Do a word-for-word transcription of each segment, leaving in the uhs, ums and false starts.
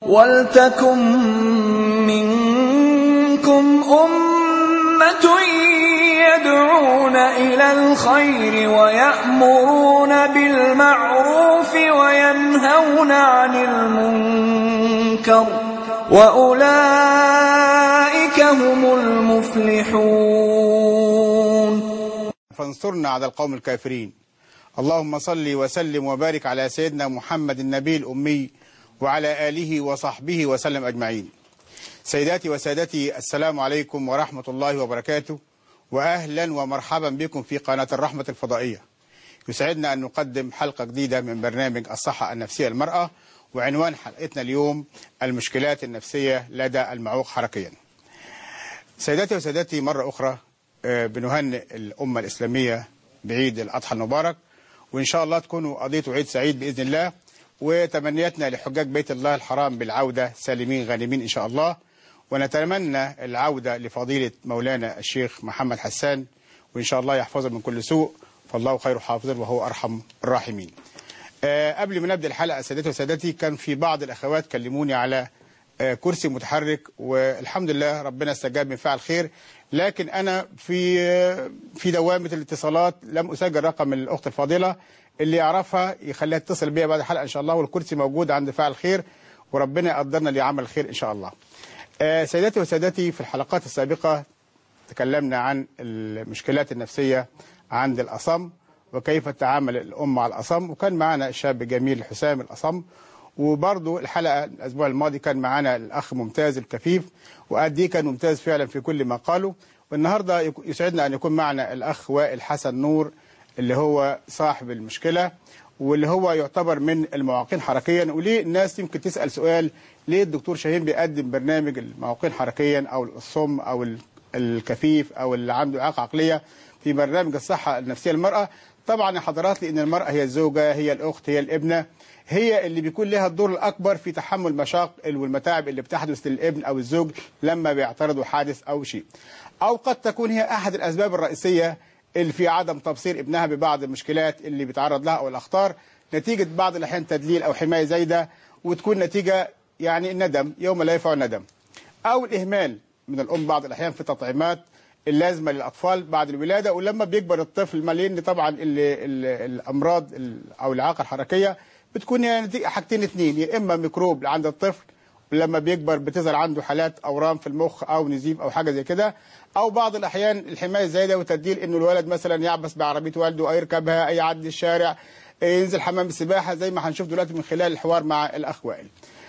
ولتكن منكم أمة يدعون إلى الخير ويأمرون بالمعروف وينهون عن المنكر وأولئك هم المفلحون. فانصرنا على القوم الكافرين. اللهم صل وسلم وبارك على سيدنا محمد النبي الأمي وعلى آله وصحبه وسلم أجمعين. سيداتي وسادتي، السلام عليكم ورحمة الله وبركاته، وأهلا ومرحبا بكم في قناة الرحمة الفضائية. يسعدنا أن نقدم حلقة جديدة من برنامج الصحة النفسية للمرأة، وعنوان حلقتنا اليوم المشكلات النفسية لدى المعوق حركيا. سيداتي وسادتي، مرة أخرى بنهنئ الأمة الإسلامية بعيد الأضحى المبارك، وإن شاء الله تكونوا قضيتوا عيد سعيد بإذن الله، وتمنياتنا لحجاج بيت الله الحرام بالعودة سالمين غانمين إن شاء الله. ونتمنى العودة لفضيلة مولانا الشيخ محمد حسان، وإن شاء الله يحفظه من كل سوء، فالله خير حافظ وهو أرحم الراحمين. أه قبل ما نبدأ الحلقة سادتي وسادتي، كان في بعض الأخوات كلموني على أه كرسي متحرك، والحمد لله ربنا استجاب من فعل خير، لكن أنا في أه في دوامة الاتصالات لم أسجل رقم الأخت الفاضلة، اللي يعرفها يخليها تتصل بيا بعد الحلقة إن شاء الله، والكرسي موجود عند فاعل خير، وربنا يقدرنا لعمل خير إن شاء الله. أه سيداتي وسادتي، في الحلقات السابقة تكلمنا عن المشكلات النفسية عند الأصم، وكيف تعامل الأم مع الأصم، وكان معنا الشاب جميل حسام الأصم، وبرضو الحلقة الأسبوع الماضي كان معنا الأخ ممتاز الكفيف، وقد دي كان ممتاز فعلا في كل ما قالوا. والنهاردة يسعدنا أن يكون معنا الأخ وائل حسن نور، اللي هو صاحب المشكلة، واللي هو يعتبر من المعوقين حركيا. وليه الناس يمكن تسأل سؤال، ليه الدكتور شاهين بيقدم برنامج المعوقين حركيا أو الصم أو الكفيف أو اللي عنده إعاقة عقلية في برنامج الصحة النفسية للمرأة؟ طبعا يا حضرات، لأن المرأة هي الزوجة، هي الأخت، هي الابنة، هي اللي بيكون لها الدور الأكبر في تحمل مشاق والمتاعب اللي بتحدث للابن أو الزوج لما بيعترضوا حادث أو شيء، أو قد تكون هي أحد الأسباب الرئيسية اللي في عدم تبصير ابنها ببعض المشكلات اللي بيتعرض لها أو الأخطار، نتيجة بعض الأحيان تدليل أو حماية زايدة، وتكون نتيجة يعني الندم يوم لا ينفع الندم، أو الإهمال من الأم بعض الأحيان في التطعيمات اللازمة للأطفال بعد الولادة. ولما بيكبر الطفل، لأن طبعا ال ال الأمراض أو الإعاقة الحركية بتكون يعني حاجتين اتنين، يا إما ميكروب عند الطفل ولما بيكبر بتظهر عنده حالات أورام في المخ أو نزيف أو حاجة زي كده، أو بعض الأحيان الحماية الزايدة وتدليل إنه الولد مثلا يعبس بعربية والده أو يركبها أي يعدي الشارع، ينزل حمام السباحة، زي ما هنشوف دلوقتي من خلال الحوار مع الأخ وائل.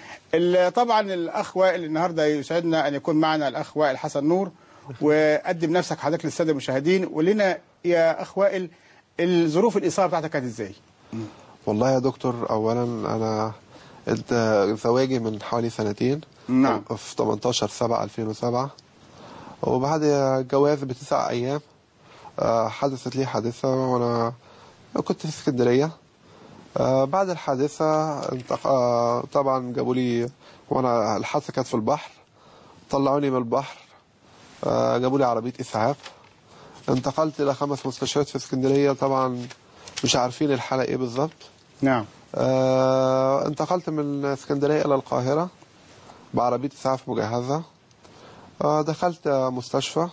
طبعا الأخ وائل النهاردة يسعدنا أن يكون معنا الأخ وائل حسن نور، وقدم نفسك حضرتك للسادة المشاهدين، ولنا يا أخ وائل الظروف الإصابة بتاعتك كانت إزاي؟ والله يا دكتور، أولا أنا زواجي من حوالي سنتين، نعم، في تمنتاشر سبعة ألفين وسبعة، وبعد جواز بتسع أيام حدثت لي حادثة، وأنا كنت في اسكندرية. بعد الحادثة طبعا جابوا لي، وأنا الحادثة كانت في البحر، طلعوني من البحر، جابوا لي عربية إسعاف، انتقلت إلى خمس مستشفيات في اسكندرية، طبعا مش عارفين الحالة إيه بالظبط. نعم. آه انتقلت من اسكندرية إلى القاهرة بعربية إسعاف مجهزة. آه دخلت مستشفى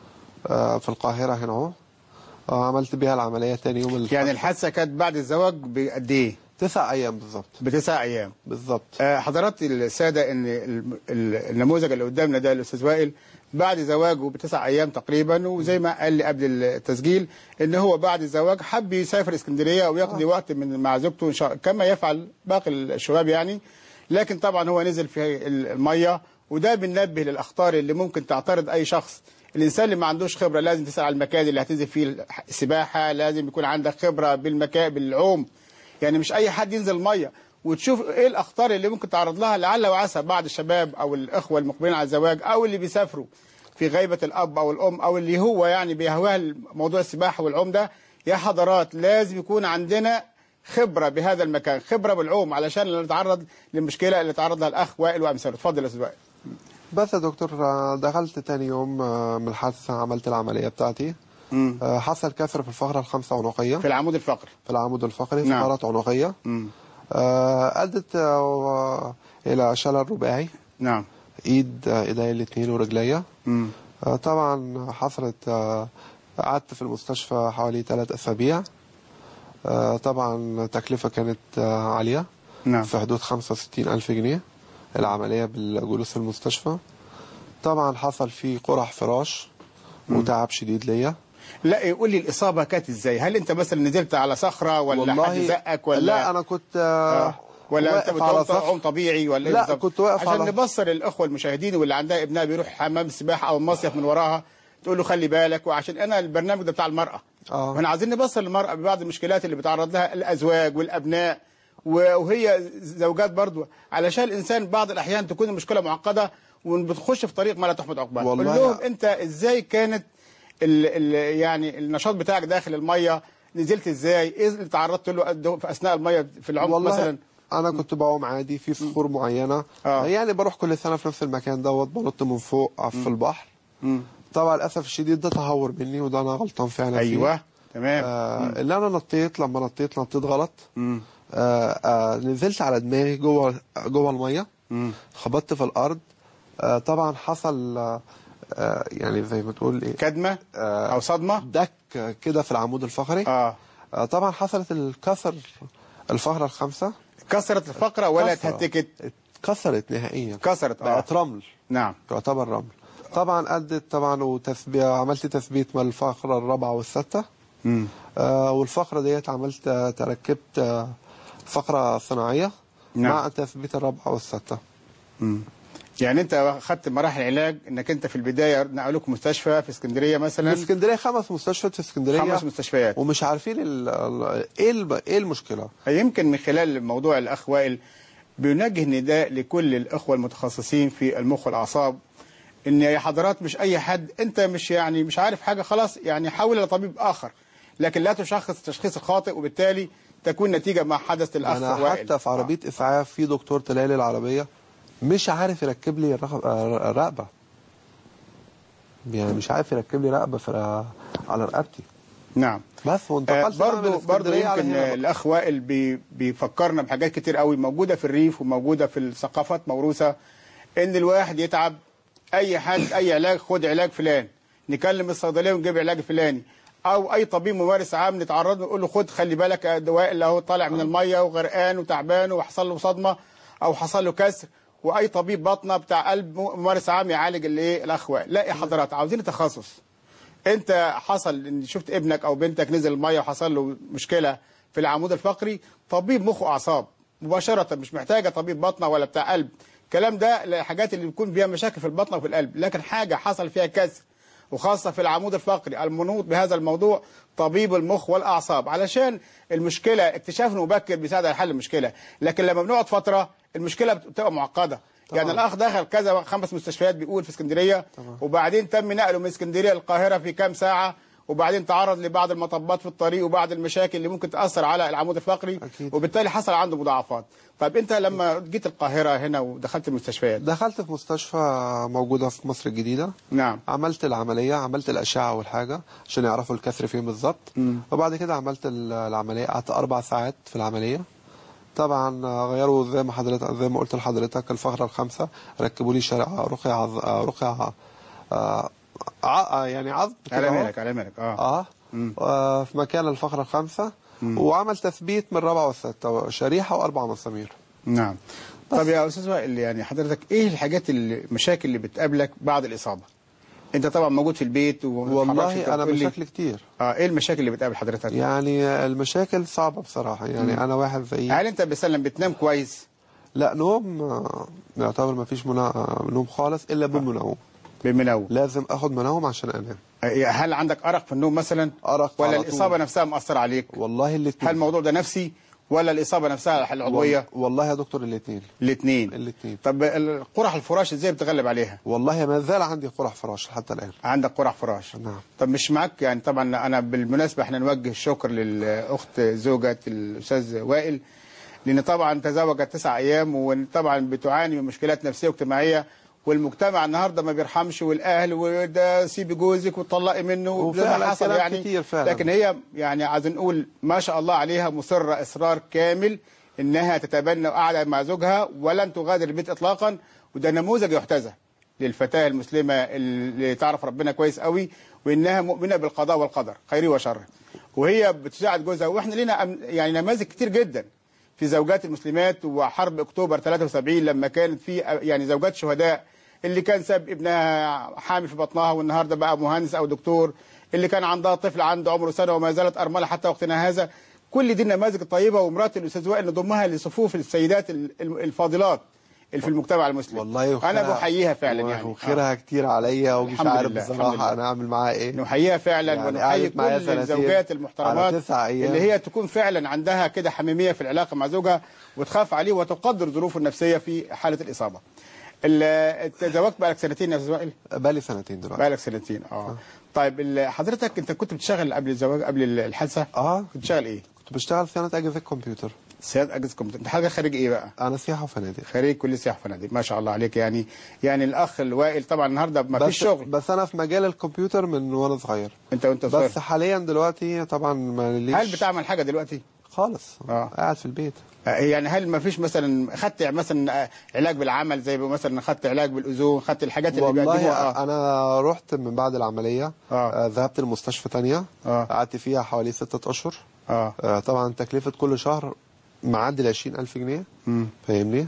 آه في القاهرة هنا اهو، آه عملت بيها العملية تاني يوم. يعني الحادثة كانت بعد الزواج بقد إيه؟ تسع أيام بالظبط. بتسع أيام بالظبط. آه حضرات السادة، إن النموذج اللي قدامنا ده الأستاذ وائل بعد زواجه بتسع أيام تقريبا، وزي ما قال لي قبل التسجيل إن هو بعد الزواج حب يسافر اسكندرية ويقضي آه. وقت من مع زوجته إن شاء كما يفعل باقي الشباب يعني، لكن طبعا هو نزل في المية، وده بننبه للأخطار اللي ممكن تعترض أي شخص. الإنسان اللي ما عندوش خبرة لازم تسأل على المكان اللي هتنزل فيه السباحة، لازم يكون عندك خبرة بالمكان بالعوم، يعني مش أي حد ينزل المية، وتشوف ايه الاخطار اللي ممكن تعرض لها، لعل وعسى بعض الشباب او الاخوه المقبلين على الزواج او اللي بيسافروا في غيبه الاب او الام او اللي هو يعني بيهواه موضوع السباحه والعوم ده. يا حضرات لازم يكون عندنا خبره بهذا المكان، خبره بالعوم، علشان نتعرض للمشكله اللي تعرض لها الاخ وائل وامثاله. اتفضل يا استاذ وائل. بس يا دكتور، دخلت تاني يوم من الحادثه، عملت العمليه بتاعتي. مم. حصل كسر في الفقره الخامسه عنقيه، في العمود الفقري، في العمود الفقري، فقرات عنقيه. آه، ادت آه، الى شلل رباعي. نعم. ايد آه، ايديا الاثنين ورجليا. مم. آه، طبعا حصلت آه، قعدت في المستشفى حوالي ثلاث اسابيع. آه، طبعا تكلفة كانت آه، عالية. نعم. في حدود خمسة وستين ألف جنيه العملية بالجلوس في المستشفى. طبعا حصل فيه قرح فراش وتعب شديد ليا. لا يقول لي الإصابة كانت إزاي؟ هل أنت مثلا نزلت على صخرة ولا حد زقك ولا؟ لا أنا كنت آه ولا أنت على بتعوم طبيعي ولا إيه لا بالظبط؟ كنت واقف عشان على نبصر الأخوة المشاهدين واللي عندها ابنها بيروح حمام سباحة أو مصيف من وراها، تقول له خلي بالك. وعشان أنا البرنامج ده بتاع المرأة، آه. واحنا عايزين نبصر للمرأة ببعض المشكلات اللي بيتعرض لها الأزواج والأبناء وهي زوجات برضو، علشان الإنسان بعض الأحيان تكون المشكلة معقدة وبتخش في طريق ما لا تحمد عقباه. قول لهم أنت إزاي كانت ال ال يعني النشاط بتاعك داخل المية، نزلت إزاي، إيه اللي تعرضت له في أثناء المية في العمق مثلا؟ أنا كنت بعوم عادي في صخور معينة. آه. يعني بروح كل سنة في نفس المكان دوت، بنط من فوق في البحر. م. طبعا للأسف الشديد ده تهور مني وده أنا غلطان فعلا فيه. أيوه تمام. آه اللي أنا نطيت، لما نطيت نطيت غلط. آه آه نزلت على دماغي جوه جوه المية، خبطت في الأرض. آه طبعا حصل آه يعني زي ما تقول ايه، كدمة آه أو صدمة، دك كده في العمود الفقري. آه. آه طبعا حصلت الكسر الفقرة الخامسة. كسرت الفقرة ولا اتهتكت؟ اتكسرت نهائيا، كسرت. بقت آه. رمل. نعم. تعتبر رمل. طبعا أدت طبعا وتثبيت، عملت تثبيت من الفقرة الرابعة والستة. امم آه والفقرة ديت عملت تركبت آه فقرة صناعية. نعم. مع تثبيت الرابعة والستة. امم يعني انت اخذت مراحل علاج، انك انت في البدايه نقلوك مستشفى في اسكندريه مثلا. في اسكندريه خمس مستشفيات في اسكندريه. خمس مستشفيات. ومش عارفين ايه ايه المشكله. يمكن من خلال موضوع الاخ وائل بينجه نداء لكل الاخوه المتخصصين في المخ والاعصاب، ان يا حضرات مش اي حد، انت مش يعني مش عارف حاجه خلاص يعني حول لطبيب اخر، لكن لا تشخص التشخيص الخاطئ وبالتالي تكون نتيجه ما حدث للاخ أنا وائل. حتى في عربيه آه. اسعاف في دكتور طلع لي العربيه مش عارف يركب لي الرقبه، يعني مش عارف يركب لي رقبه في على رقبتي. نعم. بس وانتقلت آه برضه برضه يمكن الاخ وائل بي بيفكرنا بحاجات كتير قوي موجوده في الريف وموجوده في الثقافات موروثه، ان الواحد يتعب اي حد اي علاج، خد علاج فلان، نكلم الصيدليه ونجيب علاج فلاني، او اي طبيب ممارس عام نتعرض نقول له خد خلي بالك دواء اللي هو طالع من الميه وغرقان وتعبان وحصل له صدمه او حصل له كسر، واي طبيب باطنه بتاع قلب ممارس عام يعالج الايه الاخ وائل. لا يا حضرات عاوزين تخصص. انت حصل ان شفت ابنك او بنتك نزل الميه وحصل له مشكله في العمود الفقري، طبيب مخ واعصاب مباشره، مش محتاجه طبيب باطنه ولا بتاع قلب. الكلام ده الحاجات اللي بيكون فيها مشاكل في البطنه وفي القلب، لكن حاجه حصل فيها كسر وخاصه في العمود الفقري المنوط بهذا الموضوع طبيب المخ والاعصاب، علشان المشكله اكتشاف مبكر بيساعد على حل المشكله. لكن لما بنقعد فتره المشكله بتبقى معقده. طبعا. يعني الاخ دخل كذا خمس مستشفيات بيقول في اسكندريه، وبعدين تم نقله من اسكندريه للقاهره في كام ساعه، وبعدين تعرض لبعض المطبات في الطريق وبعض المشاكل اللي ممكن تاثر على العمود الفقري. أكيد. وبالتالي حصل عنده مضاعفات. طيب انت لما جيت القاهره هنا ودخلت المستشفيات؟ دخلت في مستشفى موجوده في مصر الجديده. نعم. عملت العمليه، عملت الاشعه والحاجه عشان يعرفوا الكسر فين بالظبط، وبعد كده عملت العمليه. قعدت اربع ساعات في العمليه. طبعا غيروا زي ما حضرتك زي ما قلت لحضرتك الفقره الخامسه، ركبوا لي شرع رقيه عظ... رقيه آه... ع... يعني عظم على مالك على مالك اه اه, آه في مكان الفقره الخامسه. وعمل تثبيت من الرابعه والسته، شريحه واربع مسامير. نعم. طب يا استاذ وائل يعني حضرتك ايه الحاجات المشاكل اللي بتقابلك بعد الاصابه؟ انت طبعا موجود في البيت والله انا مشاكل كتير. اه ايه المشاكل اللي بتقابل حضرتك؟ يعني المشاكل صعبه بصراحه. يعني مم. انا واحد زي هل انت مثلا بتنام كويس؟ لا نوم يعتبر ما فيش منا... نوم خالص الا بمنوم. بمنوم لازم اخد منوم عشان انام. هل عندك ارق في النوم مثلا؟ ارق ولا الاصابه نفسها مأثره عليك؟ والله الاثنين. هل الموضوع ده نفسي ولا الاصابه نفسها العضويه؟ والله يا دكتور الاثنين. الاثنين الاثنين. طب قرح الفراش ازاي بتغلب عليها؟ والله ما زال عندي قرح فراش حتى الان. عندك قرح فراش؟ نعم. طب مش معاك يعني طبعا انا بالمناسبه احنا نوجه الشكر للاخت زوجة الاستاذ وائل، لان طبعا تزوجت تسع ايام وطبعا بتعاني من مشكلات نفسيه واجتماعيه، والمجتمع النهارده ما بيرحمش، والاهل وده سيبي جوزك وطلقي منه زي ما حصل يعني. كتير فعلا. لكن هي يعني عايزين نقول ما شاء الله عليها مصره اصرار كامل انها تتبنى وقاعده مع زوجها ولن تغادر البيت اطلاقا، وده نموذج يحتذى للفتاه المسلمه اللي تعرف ربنا كويس قوي، وانها مؤمنه بالقضاء والقدر خيره وشره، وهي بتساعد جوزها. واحنا لنا يعني نماذج كتير جدا في زوجات المسلمات، وحرب اكتوبر ثلاثة وسبعين لما كانت في يعني زوجات شهداء، اللي كان ساب ابنها حامل في بطنها والنهارده بقى مهندس او دكتور، اللي كان عندها طفل عنده عمره سنه وما زالت ارمله حتى وقتنا هذا. كل دي النماذج الطيبه، ومرات الاستاذ وائل نضمها لصفوف السيدات الفاضلات اللي في المجتمع المسلم. والله انا بحييها فعلا يعني، وخيرها آه. كتير عليا، ومش عارف بصراحه انا اعمل معاها ايه. نحييها فعلا يعني، ونحيي كل الزوجات المحترمات اللي هي تكون فعلا عندها كده حميميه في العلاقه مع زوجها، وتخاف عليه وتقدر ظروفه النفسيه في حاله الاصابه. تزوجت بقالك سنتين يا استاذ وائل؟ بقالي سنتين دلوقتي. بقالك سنتين اه, آه. طيب حضرتك انت كنت بتشتغل قبل الزواج قبل الحادثه؟ اه كنت بتشتغل ايه؟ كنت بشتغل صيانه اجهزه كمبيوتر. صيانه اجهزه كمبيوتر. انت حاجه خريج ايه بقى؟ انا سياحه وفنادق. خريج كليه سياحه وفنادق، ما شاء الله عليك. يعني يعني الاخ الوائل طبعا النهارده ما فيش شغل، بس انا في مجال الكمبيوتر من وانا صغير. انت وانت صغير؟ بس حاليا دلوقتي طبعا ما ليش. هل بتعمل حاجه دلوقتي؟ خالص. اه قاعد في البيت. يعني هل ما فيش مثلا خدت مثلا علاج بالعمل، زي مثلا خدت علاج بالاذون، خدت الحاجات اللي والله بيقدموها؟ آه. انا رحت من بعد العمليه آه. آه ذهبت لمستشفى ثانيه، آه. قعدت فيها حوالي ستة اشهر. آه. آه طبعا تكلفه كل شهر معدي ال عشرين ألف جنيه. امم فاهمني؟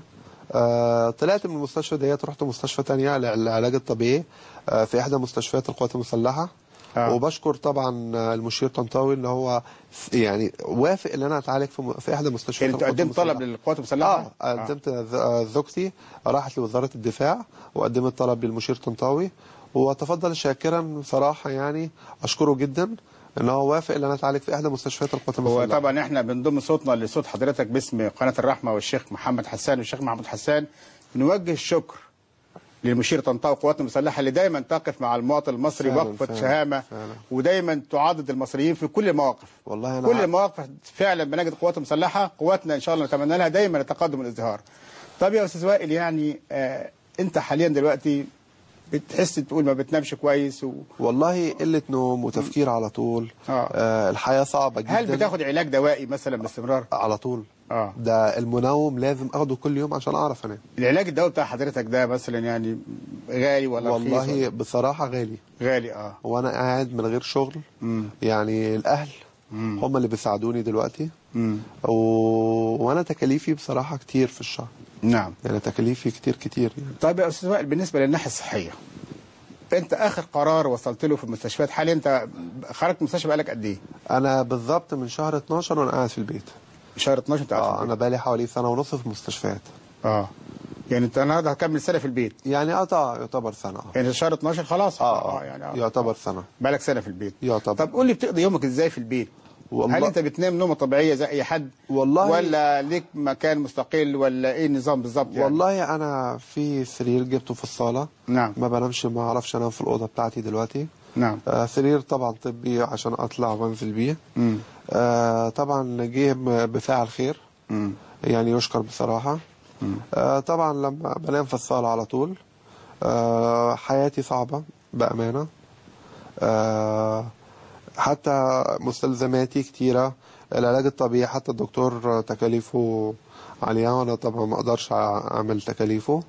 آه طلعت من المستشفى ديت، رحت مستشفى ثانيه للعلاج الطبيعي آه في احدى مستشفيات القوات المسلحه. آه. وبشكر طبعا المشير طنطاوي اللي هو يعني وافق ان انا اتعالج في, في احدى مستشفيات القوات المسلحه. انت قدمت طلب للقوات المسلحه؟ اه قدمت. آه. زوجتي راحت لوزاره الدفاع وقدمت طلب للمشير طنطاوي، وتفضل شاكرا بصراحه، يعني اشكره جدا ان هو وافق ان انا اتعالج في احدى مستشفيات القوات المسلحه. هو طبعا احنا بنضم صوتنا لصوت حضرتك باسم قناه الرحمه والشيخ محمد حسان والشيخ محمود حسان، بنوجه الشكر للمشير طنطاوي والقوات المسلحه اللي دايما تقف مع المواطن المصري وقفه شهامه، ودايما تعاضد المصريين في كل المواقف. والله أنا كل المواقف فعلا بنجد القوات المسلحه قواتنا ان شاء الله نتمنى لها دايما التقدم والازدهار. طب يا استاذ وائل، يعني آه انت حاليا دلوقتي بتحس تقول ما بتنامش كويس و... والله قله نوم وتفكير على طول. آه. آه الحياه صعبه جدا. هل بتاخد علاج دوائي مثلا باستمرار؟ على طول. اه ده المنوم لازم اخده كل يوم عشان اعرف انام. العلاج الدوائي بتاع حضرتك ده مثلا يعني غالي ولا رخيص؟ والله ولا؟ بصراحه غالي. غالي اه. وانا قاعد من غير شغل. مم. يعني الاهل مم. هم اللي بيساعدوني دلوقتي. مم. و... وانا تكاليفي بصراحه كتير في الشهر. نعم. يعني تكاليفي كتير كتير يعني. طيب يا استاذ وائل، بالنسبه للناحيه الصحيه، انت اخر قرار وصلت له في المستشفيات حاليا، انت خرجت من المستشفى بقالك قد ايه؟ انا بالظبط من شهر اتناشر وانا قاعد في البيت. شهر اتناشر انت قاعد اه في البيت؟ انا بقالي حوالي سنه ونص في المستشفيات. اه يعني انت النهارده هتكمل سنه في البيت؟ يعني قطع يعتبر سنه. يعني شهر اتناشر خلاص. اه, آه يعني آه. يعتبر سنه. بقالك سنه في البيت يعتبر. طب قول لي بتقضي يومك ازاي في البيت؟ والله هل انت بتنام نومه طبيعيه زي اي حد؟ والله ولا ليك مكان مستقل، ولا ايه النظام بالظبط يعني؟ والله انا في سرير جبته في الصاله. نعم. ما بنامش، ما اعرفش انام في الاوضه بتاعتي دلوقتي. نعم. آه سرير طبعا طبي عشان اطلع وانزل بيه. امم آه طبعا جه بفاعل خير. امم يعني يشكر بصراحه. امم آه طبعا لما بنام في الصاله على طول. آه حياتي صعبه بامانه. آه حتى مستلزماتي كتيرة، العلاج الطبيعي حتى الدكتور تكاليفه عالية، وانا طبعا ما اقدرش اعمل تكاليفه.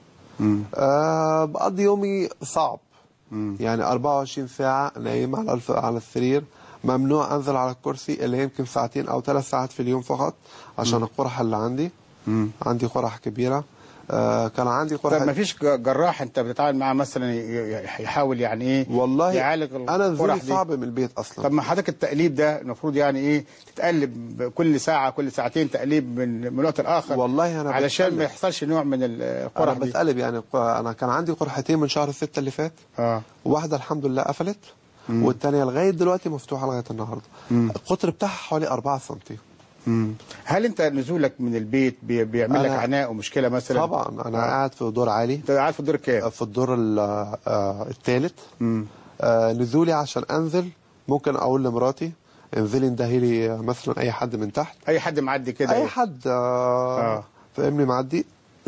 أه بقضي يومي صعب. مم. يعني اربعة وعشرين ساعة نايم على على السرير، ممنوع انزل على الكرسي اللي يمكن ساعتين او ثلاث ساعات في اليوم فقط عشان مم. القرحة اللي عندي. مم. عندي قرح كبيرة. آه كان عندي قرحة. طب ما فيش جراح انت بتتعامل معاه مثلا يحاول يعني ايه والله يعالج انا نزولي صعب من البيت اصلا. طب ما حضرتك التقليب ده المفروض يعني ايه تتقلب كل ساعه كل ساعتين تقليب من من وقت لاخر؟ والله انا علشان بتقلب. ما يحصلش نوع من القرح انا دي. بتقلب يعني. انا كان عندي قرحتين من شهر ستة اللي فات. اه واحده الحمد لله قفلت، والثانيه لغايه دلوقتي مفتوحه لغايه النهارده. مم. القطر بتاعها حوالي أربعة سنتي. مم. هل انت نزولك من البيت بي بيعمل لك عناء ومشكله مثلا؟ طبعا انا آه. قاعد في دور عالي. انت قاعد في الدور كام؟ في الدور الثالث. آه نزولي عشان انزل ممكن اقول لمراتي انزلي اندهي لي مثلا اي حد من تحت. اي حد معدي كده؟ اي حد. آه آه. فاهمني معدي.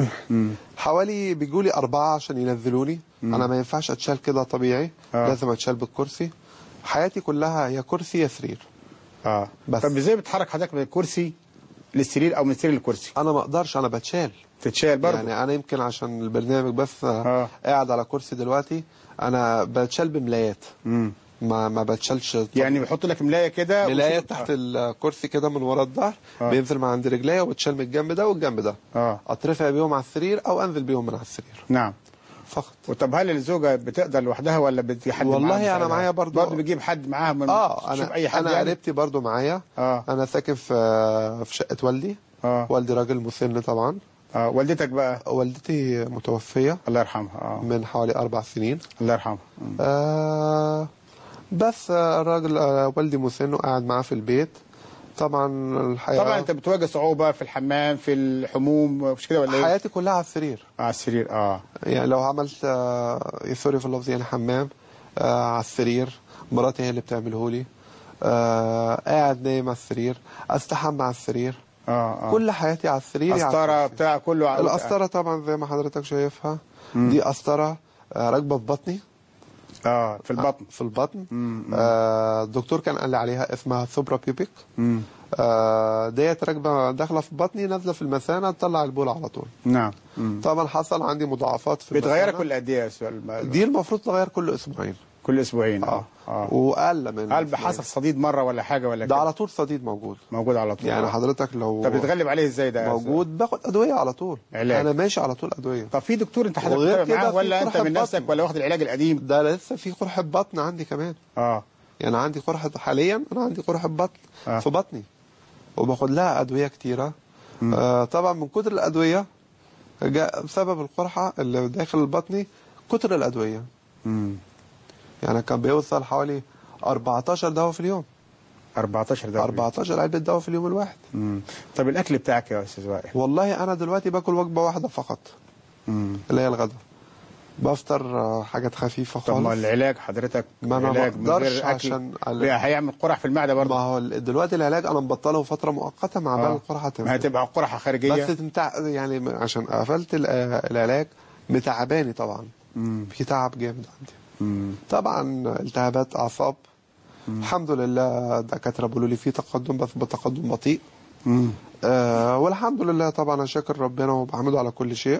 حوالي بيجوا لي اربعه عشان ينزلوني. مم. انا ما ينفعش اتشال كده طبيعي. آه. لازم اتشال بالكرسي. حياتي كلها يا كرسي يا سرير. اه بس. طب ازاي بتحرك حضرتك من الكرسي للسرير او من السرير للكرسي؟ انا ما اقدرش، انا بتشال. تتشال برضه؟ يعني انا يمكن عشان البرنامج بس آه. قاعد على كرسي دلوقتي، انا بتشال بملايات. امم ما ما بتشالش. يعني بيحط لك ملايه كده، ملايه وشوف- تحت الكرسي كده من ورا الظهر، آه. بينزل من عند رجليا وبتشال من الجنب ده والجنب ده. اه اترفع بيهم على السرير او انزل بيهم من على السرير نعم. فقط. وطب هل الزوجه بتقدر لوحدها ولا بتجي حد والله معاها أنا بيساعدها؟ معايا برضو- برضه بتجيب حد معاها من اه تشوف انا اي حد انا يعني؟ قريبتي برضو معايا. اه انا ساكن في في شقه والدي. اه والدي راجل مسن طبعا. اه والدتك بقى؟ والدتي متوفيه الله يرحمها. اه من حوالي اربع سنين. الله يرحمها. مم. آه بس آه، الراجل آه والدي مسن وقاعد معاه في البيت. طبعا الحياه طبعا انت بتواجه صعوبه في الحمام، في الحموم، مش كده ولا ايه؟ حياتي كلها على السرير. على السرير. اه يعني لو عملت آه سوري في اللفظ يعني حمام آه على السرير، مراتي هي اللي بتعمله لي. آه قاعد نايم على السرير، استحمى على السرير. اه اه كل حياتي على السرير. قسطره بتاع كله على القسطره طبعا زي ما حضرتك شايفها. دي قسطره آه راكبه في بطني. اه في البطن. في البطن. مم. آه الدكتور كان قال لي عليها اسمها سوبرا بيوبيك. مم. آه ديت راكبه داخله في بطني، نازله في المثانه تطلع البول على طول. نعم. مم. طبعا حصل عندي مضاعفات في بتغيرها المثانة. كل قد ايه يا سؤال؟ دي المفروض تغير كل اسبوعين. كل اسبوعين. اه اه واقل من قلب أسبوعين. حصل صديد مره ولا حاجه ولا ده كده؟ على طول صديد موجود. موجود على طول. يعني آه. حضرتك لو طب بتتغلب عليه ازاي ده؟ موجود باخد ادويه على طول. علاج. انا ماشي على طول ادويه. طب في دكتور انت حضرتك وغير بتتابع كده معاه في ولا انت قرحة من نفسك بطن. ولا واخد العلاج القديم؟ ده لسه في قرحه بطن عندي كمان. اه يعني عندي قرحه حاليا، انا عندي قرحه بطن آه. في بطني، وباخد لها ادويه كتيره. آه طبعا من كتر الادويه جاء بسبب القرحه اللي داخل البطني كتر الادويه. امم يعني كان بيوصل حوالي أربعتاشر دواء في اليوم. أربعتاشر ده أربعتاشر علبه دواء في اليوم الواحد. امم طب الاكل بتاعك يا استاذ وائل؟ والله انا دلوقتي باكل وجبه واحده فقط امم اللي هي الغداء. بفطر آه، حاجات خفيفه طب ما خالص. العلاج حضرتك ما أنا العلاج من بقدرش غير اكل عشان ال- هيعمل قرح في المعده ما برضه. هو ال- دلوقتي العلاج انا مبطله فتره مؤقته مع بال آه. القرحه ما تنزل. هتبقى قرحه خارجيه. بس تمتع يعني م- عشان قفلت ال- آه، العلاج متعباني طبعا. امم في تعب جامد عندي. امم طبعا التهابات اعصاب. الحمد لله الدكاتره بيقولوا لي في تقدم بس بتقدم بطيء. امم آه والحمد لله طبعا انا شاكر ربنا وبحمده على كل شيء.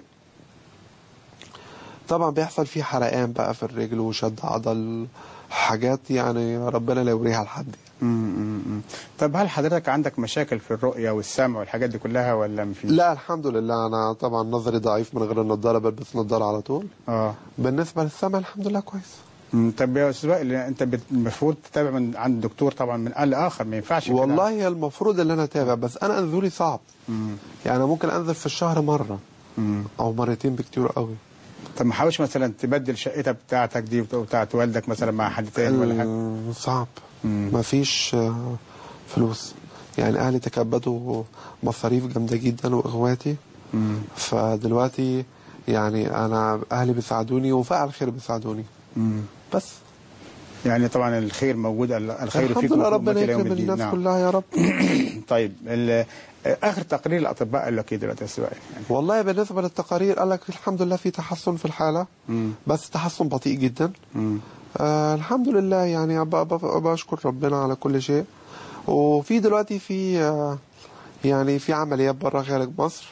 طبعا بيحصل فيه حرقان بقى في الرجل وشد عضل، حاجات يعني ربنا لا يوريها لحد. امم طب هل حضرتك عندك مشاكل في الرؤيه والسمع والحاجات دي كلها ولا مفيش؟ لا الحمد لله انا طبعا نظري ضعيف من غير النضاره، بلبس نضاره على طول. اه بالنسبه للسمع الحمد لله كويس. مم. طب يا استاذ وائل انت بت- المفروض تتابع من عند دكتور طبعا من قال اخر، ما ينفعش كده. والله هي المفروض ان انا اتابع، بس انا انزولي صعب. مم. يعني أنا ممكن انزل في الشهر مره مم. او مرتين بكتير قوي. طب ما حاولش مثلا تبدل شقتها بتاعتك دي وبتاعت والدك مثلا مع حد تاني ولا حاجه؟ ال- صعب. مم. مفيش آه، فلوس. يعني اهلي تكبدوا مصاريف جامده جدا واخواتي. مم. فدلوقتي يعني انا اهلي بيساعدوني وفعل الخير بيساعدوني. مم. بس يعني طبعا الخير موجود، الخير الحمد فيكم لله وفي ربنا أمة اليوم يكرم الدين. الناس نعم. كلها يا رب. طيب ال- اخر تقرير الاطباء قال لك ايه دلوقتي يا استاذ وائل؟ يعني والله بالنسبه للتقارير قال لك الحمد لله في تحسن في الحاله. مم. بس تحسن بطيء جدا. مم. آه الحمد لله يعني ب- ب- بشكر ربنا على كل شيء. وفي دلوقتي في آه يعني في عمليات بره خارج مصر.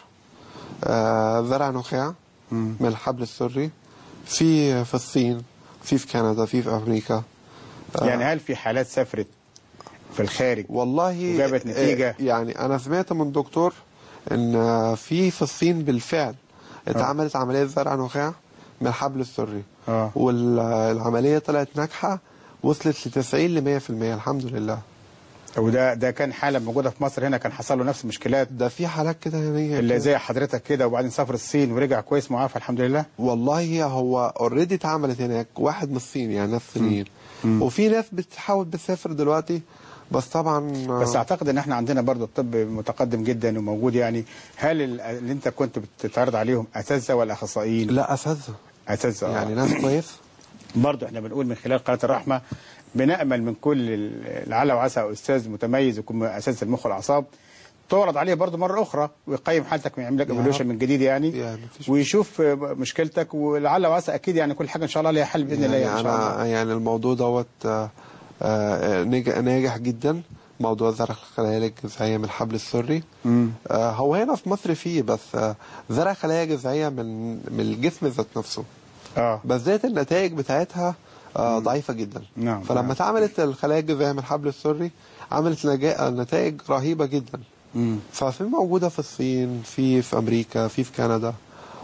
آه زرع نخاع مم. من الحبل السري في في الصين، في في كندا، في في امريكا. آه يعني هل في حالات سافرت في الخارج والله وجابت نتيجة؟ آه يعني انا سمعت من دكتور ان آه، في في الصين بالفعل اتعملت عمليه زرع نخاع من الحبل السري. اه والعمليه طلعت ناجحه، وصلت ل تسعين ل مية في المية الحمد لله. وده ده كان حاله موجوده في مصر هنا كان حصل له نفس المشكلات ده في حالات كده يعني اللي زي حضرتك كده وبعدين سافر الصين ورجع كويس معافى الحمد لله؟ والله هو اوريدي اتعملت هناك واحد من الصين يعني ناس صينيين، وفي ناس بتحاول بتسافر دلوقتي بس طبعا. بس اعتقد ان احنا عندنا برضو الطب متقدم جدا وموجود. يعني هل ال- اللي انت كنت بتتعرض عليهم اساتذه ولا اخصائيين؟ لا اساتذه اساتذه آه. يعني ناس كويس. برضو احنا بنقول من خلال قناه الرحمه بنامل من كل ال- لعل وعسى استاذ متميز يكون من اساتذه المخ والاعصاب تعرض عليه برضو مره اخرى ويقيم حالتك ويعمل لك يا ايفولوشن رب. من جديد يعني, يعني مفيش ويشوف مشكلتك ولعل وعسى اكيد يعني كل حاجه ان شاء الله ليها حل باذن الله يعني ان شاء الله. انا يعني الموضوع دوت آه، آه، ناجح ناجح جدا موضوع زرع الخلايا الجذعية من الحبل السري. آه هو هنا في مصر فيه، بس آه زرع خلايا جذعية من من الجسم ذات نفسه. اه بس ذات النتائج بتاعتها آه ضعيفة جدا. نعم. فلما نعم. اتعملت الخلايا الجذعية من الحبل السري عملت نجا- نتائج رهيبة جدا. مم. ففي موجودة في الصين، في في أمريكا، في في كندا،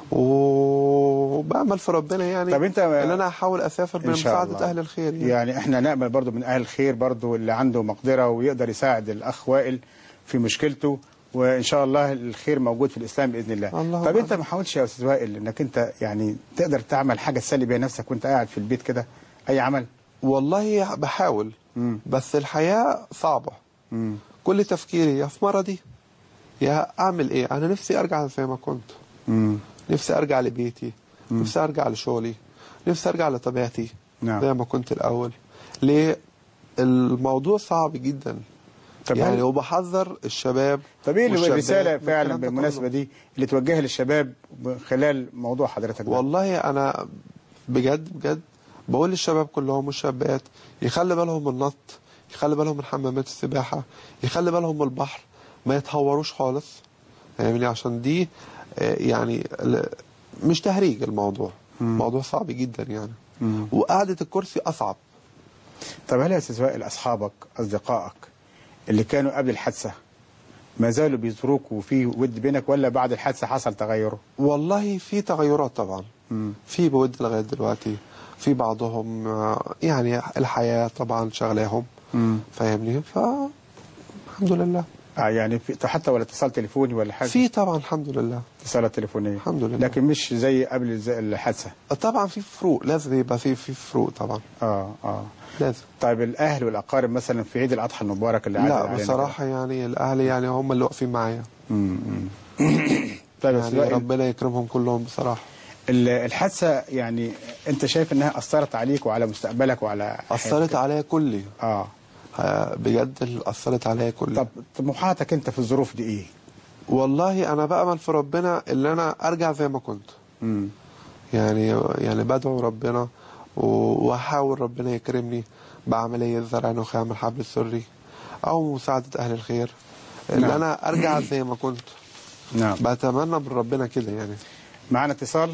وبأمل في ربنا يعني طب انت ان انا احاول اسافر إن شاء بمساعده الله. اهل الخير يعني. يعني احنا نأمل برضو من اهل الخير برضو اللي عنده مقدرة ويقدر يساعد الاخ وائل في مشكلته، وان شاء الله الخير موجود في الاسلام باذن الله. اللهم طب انت آمين. ما حاولتش يا استاذ وائل انك انت يعني تقدر تعمل حاجة تسلي بيها نفسك وانت قاعد في البيت كده، اي عمل؟ والله بحاول. مم. بس الحياه صعبه. مم. كل تفكيري يا في مرضي يا اعمل ايه. انا نفسي ارجع زي ما كنت. مم. نفسي ارجع لبيتي. مم. نفسي ارجع لشغلي. نفسي ارجع لطبيعتي نعم. زي ما كنت الاول. ليه؟ الموضوع صعب جدا. طب يعني هل- وبحذر الشباب. طب ايه والشابات الرسالة من فعلا الكلام ده بالمناسبة كله. دي اللي توجهها للشباب من خلال موضوع حضرتك ده؟ والله انا بجد بجد بقول للشباب كلهم والشابات يخلي بالهم من النط، يخلي بالهم من حمامات السباحه، يخلي بالهم من البحر، ما يتهوروش خالص. يعني عشان دي آه، يعني ل- مش تهريج الموضوع. مم. موضوع صعب جدا يعني. مم. وقعده الكرسي اصعب. طب هل يا استاذ وائل اصحابك اصدقائك اللي كانوا قبل الحادثه ما زالوا بيزوروك وفي ود بينك، ولا بعد الحادثه حصل تغير؟ والله في تغيرات طبعا. مم. في بود لغايه دلوقتي. في بعضهم آه، يعني الحياه طبعا شغلاهم. مم. فاهمني؟ ف الحمد لله. آه يعني في حتى ولا اتصال تليفوني ولا حاجه؟ في طبعا الحمد لله. اتصالات تليفونيه الحمد لله. لكن مش زي قبل زي الحادثه. طبعا في فروق، لازم يبقى في في فروق طبعا. اه اه لازم. طيب الاهل والاقارب مثلا في عيد الاضحى المبارك اللي عدى لا علينا بصراحه يعني الاهل يعني هم اللي واقفين معايا. امم طيب يا أستاذ يعني وائل، ربنا يكرمهم كلهم بصراحه. ال- الحادثه يعني انت شايف انها اثرت عليك وعلى مستقبلك وعلى اثرت حياتك؟ عليا كلي. اه آه، بجد اللي اثرت عليا كلي. طب طموحاتك انت في الظروف دي ايه؟ والله انا بامل في ربنا ان انا ارجع زي ما كنت. امم يعني يعني بدعو ربنا و- واحاول ربنا يكرمني بعمليه زرع نخاع من الحبل السري او مساعده اهل الخير ان نعم. انا ارجع زي ما كنت. نعم. بتمنى من ربنا كده يعني. معنا اتصال.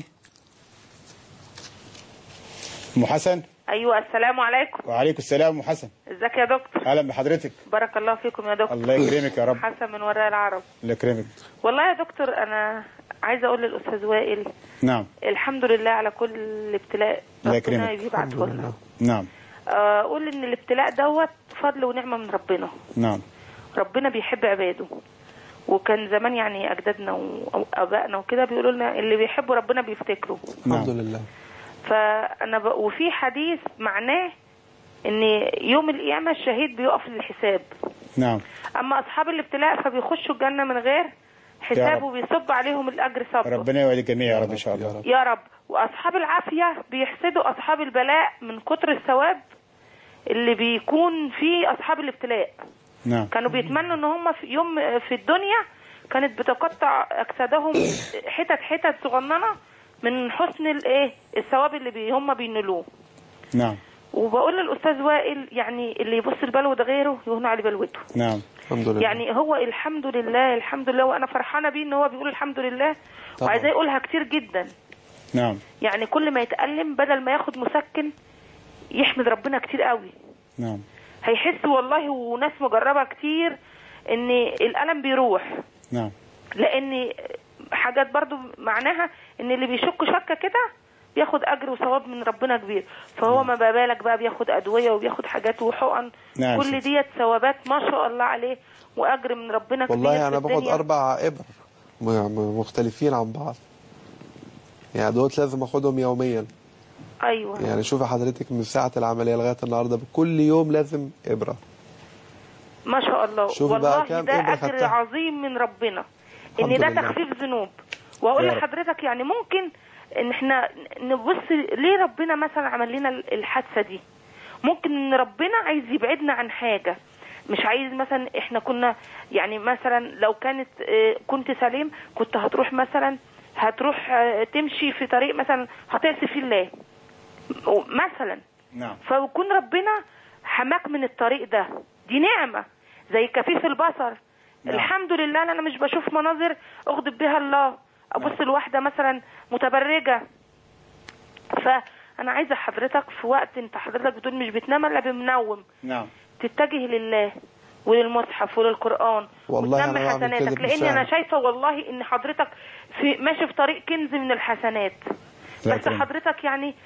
ام حسن. ايوه السلام عليكم. وعليكم السلام ام حسن. ازيك يا دكتور؟ اهلا بحضرتك. بارك الله فيكم يا دكتور. الله يكرمك يا رب. حسن من وراء العرب. الله يكرمك. والله يا دكتور انا عايزه اقول للاستاذ وائل نعم. الحمد لله على كل ابتلاء الله ربنا يكرمك. بيبعته لنا. نعم. اقول ان الابتلاء دوت فضل ونعمه من ربنا. نعم. ربنا بيحب عباده. وكان زمان يعني اجدادنا وابائنا وكده بيقولوا لنا اللي بيحبوا ربنا بيفتكروا. الحمد نعم. لله. فانا ب... وفي حديث معناه ان يوم القيامه الشهيد بيقف للحساب. نعم. اما اصحاب الابتلاء فبيخشوا الجنه من غير حساب رب. وبيصب عليهم الاجر صبر. ربنا يوعد الجميع يا رب ان شاء الله. يا رب. واصحاب العافيه بيحسدوا اصحاب البلاء من كتر الثواب اللي بيكون في اصحاب الابتلاء. نعم. كانوا بيتمنوا ان هم في يوم في الدنيا كانت بتقطع اجسادهم حتت حتت صغننه من حسن الايه الثواب اللي بي هم بينالوه. نعم. وبقول للاستاذ وائل يعني اللي يبص البلوه ده غيره يهون عليه بلوته. نعم. الحمد لله. يعني هو الحمد لله الحمد لله وانا فرحانه بيه ان هو بيقول الحمد لله. طبعا. وعايزاه يقولها كتير جدا. نعم. يعني كل ما يتألم بدل ما ياخد مسكن يحمد ربنا كتير قوي. نعم. هيحس والله وناس مجربه كتير ان الألم بيروح. نعم. لان حاجات برضو معناها ان اللي بيشك شكه كده بياخد اجر وثواب من ربنا كبير. فهو نعم. ما بالك بقى بياخد ادويه وبياخد حاجات وحقن. نعم. كل ديت ثوابات ما شاء الله عليه واجر من ربنا كبير. والله انا في باخد الدنيا. اربع ابر م- مختلفين عن بعض. يعني دوت لازم اخدهم يوميا. ايوه. يعني شوفي حضرتك من ساعه العمليه لغايه النهارده كل يوم لازم ابره. ما شاء الله. شوف بقى والله كام ده إبرة اجر خدتها. عظيم من ربنا ان الحمد ده لله. تخفيف ذنوب. واقول يا رب. لحضرتك يعني ممكن ان احنا نبص ليه ربنا مثلا عمل لنا الحادثه دي. ممكن ان ربنا عايز يبعدنا عن حاجه. مش عايز مثلا احنا كنا يعني مثلا لو كانت اه كنت سليم كنت هتروح مثلا هتروح اه تمشي في طريق مثلا هتعصي فيه الله مثلا. نعم. فيكون ربنا حماك من الطريق ده. دي نعمه. زي كفيف البصر. نعم. الحمد لله انا مش بشوف مناظر اغضب بها الله، ابص لواحده مثلا متبرجه. فانا عايزه حضرتك في وقت انت حضرتك بتقول مش بتنام الا بمنوم، نعم، تتجه لله وللمصحف وللقرآن والله وتنمي أنا بعمل كده حسناتك، لان بالفعل. انا شايفه والله ان حضرتك في ماشي في طريق كنز من الحسنات، لا بس يكرمك. حضرتك يعني